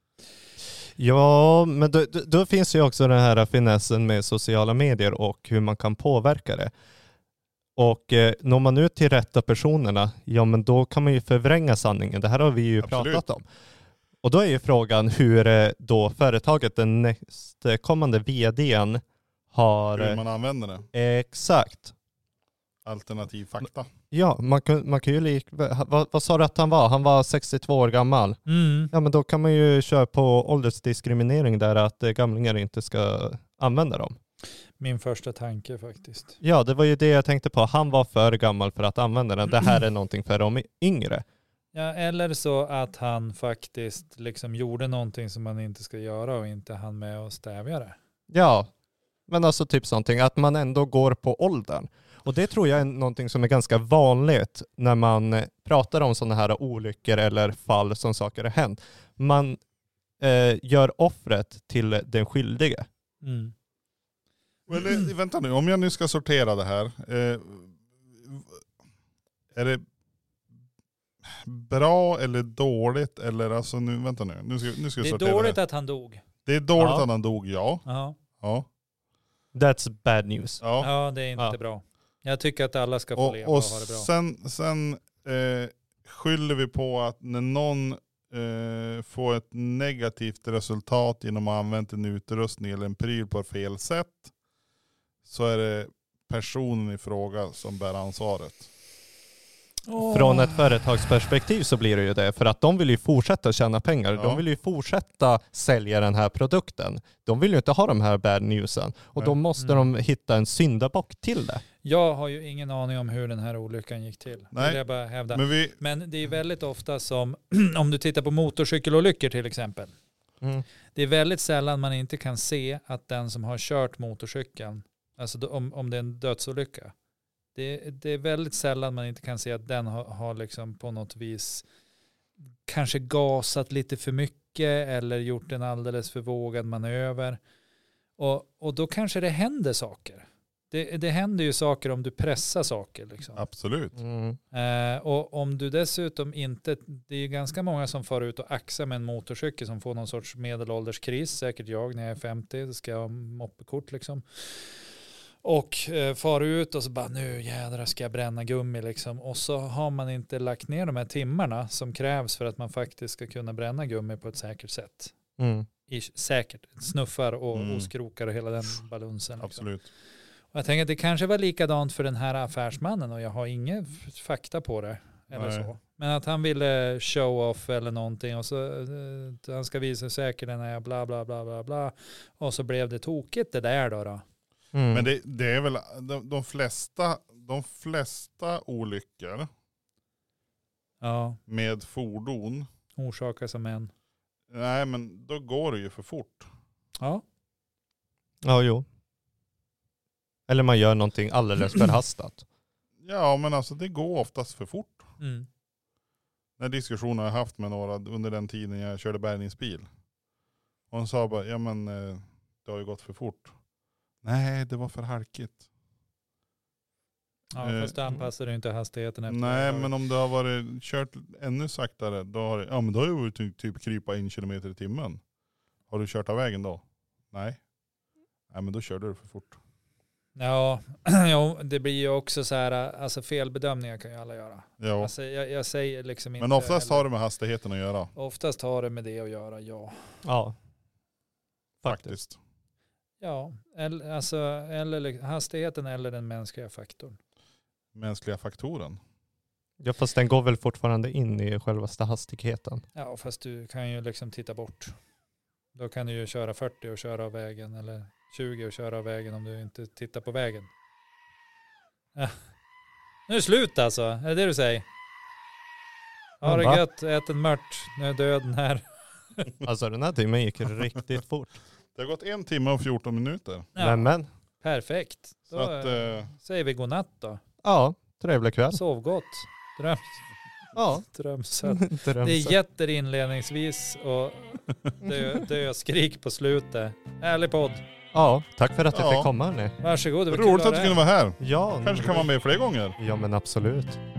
Ja, men då finns ju också den här finessen med sociala medier och hur man kan påverka det. Och når man ut till rätta personerna, ja men då kan man ju förvränga sanningen. Det här har vi ju pratat om. Och då är ju frågan hur då företaget, den nästkommande vdn, har... Hur man använder det. Exakt. Alternativ fakta. Ja, man kan ju vad sa du att han var? Han var 62 år gammal. Ja, men då kan man ju köra på åldersdiskriminering där, att gamlingar inte ska använda dem. Min första tanke faktiskt. Ja, det var ju det jag tänkte på. Han var för gammal för att använda den. Det här är någonting för de yngre. Ja, eller så att han faktiskt liksom gjorde någonting som man inte ska göra och inte hann med att stävja det. Ja, men alltså typ någonting att man ändå går på åldern. Och det tror jag är någonting som är ganska vanligt när man pratar om sådana här olyckor eller fall som saker har hänt. Man gör offret till den skyldige. Mm. Eller, vänta nu, om jag nu ska sortera det här. Är det bra eller dåligt? Eller alltså nu, vänta nu. Nu ska jag sortera det är dåligt att han dog. Det är dåligt att han dog, ja. Ja. That's bad news. Ja, det är inte bra. Jag tycker att alla ska få leva och ha det bra. Sen skyller vi på att när någon får ett negativt resultat genom att ha använt en utrustning eller en pryl på fel sätt, så är det personen i fråga som bär ansvaret. Från ett företagsperspektiv så blir det ju det. För att de vill ju fortsätta tjäna pengar. Ja. De vill ju fortsätta sälja den här produkten. De vill ju inte ha de här bad newsen. Och då måste de hitta en syndabock till det. Jag har ju ingen aning om hur den här olyckan gick till. Nej. Vill jag bara hävda. Men det är väldigt ofta som, om du tittar på motorcykelolyckor till exempel. Det är väldigt sällan man inte kan se att den som har kört motorcykeln, alltså om det är en dödsolycka, det är väldigt sällan man inte kan se att den har liksom på något vis kanske gasat lite för mycket eller gjort en alldeles för vågad manöver. Och då kanske det händer saker. Det händer ju saker om du pressar saker. Liksom. Absolut. Och om du dessutom inte, det är ganska många som far ut och axar med en motorcykel som får någon sorts medelålderskris. Säkert jag när jag är 50, så ska jag ha moppekort liksom. Och far ut och så bara nu jädrar ska jag bränna gummi liksom. Och så har man inte lagt ner de här timmarna som krävs för att man faktiskt ska kunna bränna gummi på ett säkert sätt. Säkert. Snuffar och skrokar och hela den balunsen. Liksom. Absolut. Och jag tänker att det kanske var likadant för den här affärsmannen och jag har ingen fakta på det. Eller så. Men att han ville show off eller någonting och så han ska visa säkert den här bla bla bla bla bla. Och så blev det tokigt det där då. Men det är väl de flesta olyckor med fordon orsakas som en. Nej, men då går det ju för fort. Ja, jo. Eller man gör någonting alldeles förhastat. Ja, men alltså det går oftast för fort. Den diskussionen har jag haft med några under den tiden jag körde bärgningsbil. Och hon sa bara, ja men det har ju gått för fort. Nej, det var för halkigt. Ja, fast du anpassade inte hastigheten efter. Nej, men om du har varit kört ännu saktare, då har du typ krypa 1 kilometer i timmen. Har du kört av vägen då? Nej, men då körde du för fort. Ja, det blir ju också så här, alltså felbedömningar kan ju alla göra. Ja. Alltså, jag säger liksom inte. Men oftast har det med hastigheten att göra. Oftast har det med det att göra, ja. Ja, faktiskt. Ja, eller hastigheten eller den mänskliga faktorn. Mänskliga faktoren? Ja, fast den går väl fortfarande in i självaste hastigheten. Ja, fast du kan ju liksom titta bort. Då kan du ju köra 40 och köra av vägen eller 20 och köra av vägen om du inte tittar på vägen. Ja. Nu är det slut alltså, är det du säger? Ja, det är gött, ät en mört, nu är döden här. Alltså den här timmen gick riktigt fort. Det har gått 1 timme och 14 minuter. Ja. Men. Perfekt. Då Så att, säger vi godnatt då. Ja, trevlig kväll. Sov gott. Ja. Drömsött. Det är jätter inledningsvis och dö skrik på slutet. Ärlig podd. Ja, tack för att jag fick komma hörni. Varsågod. roligt att du kunde vara här. Ja. Kanske kan vara med fler gånger. Ja, men absolut.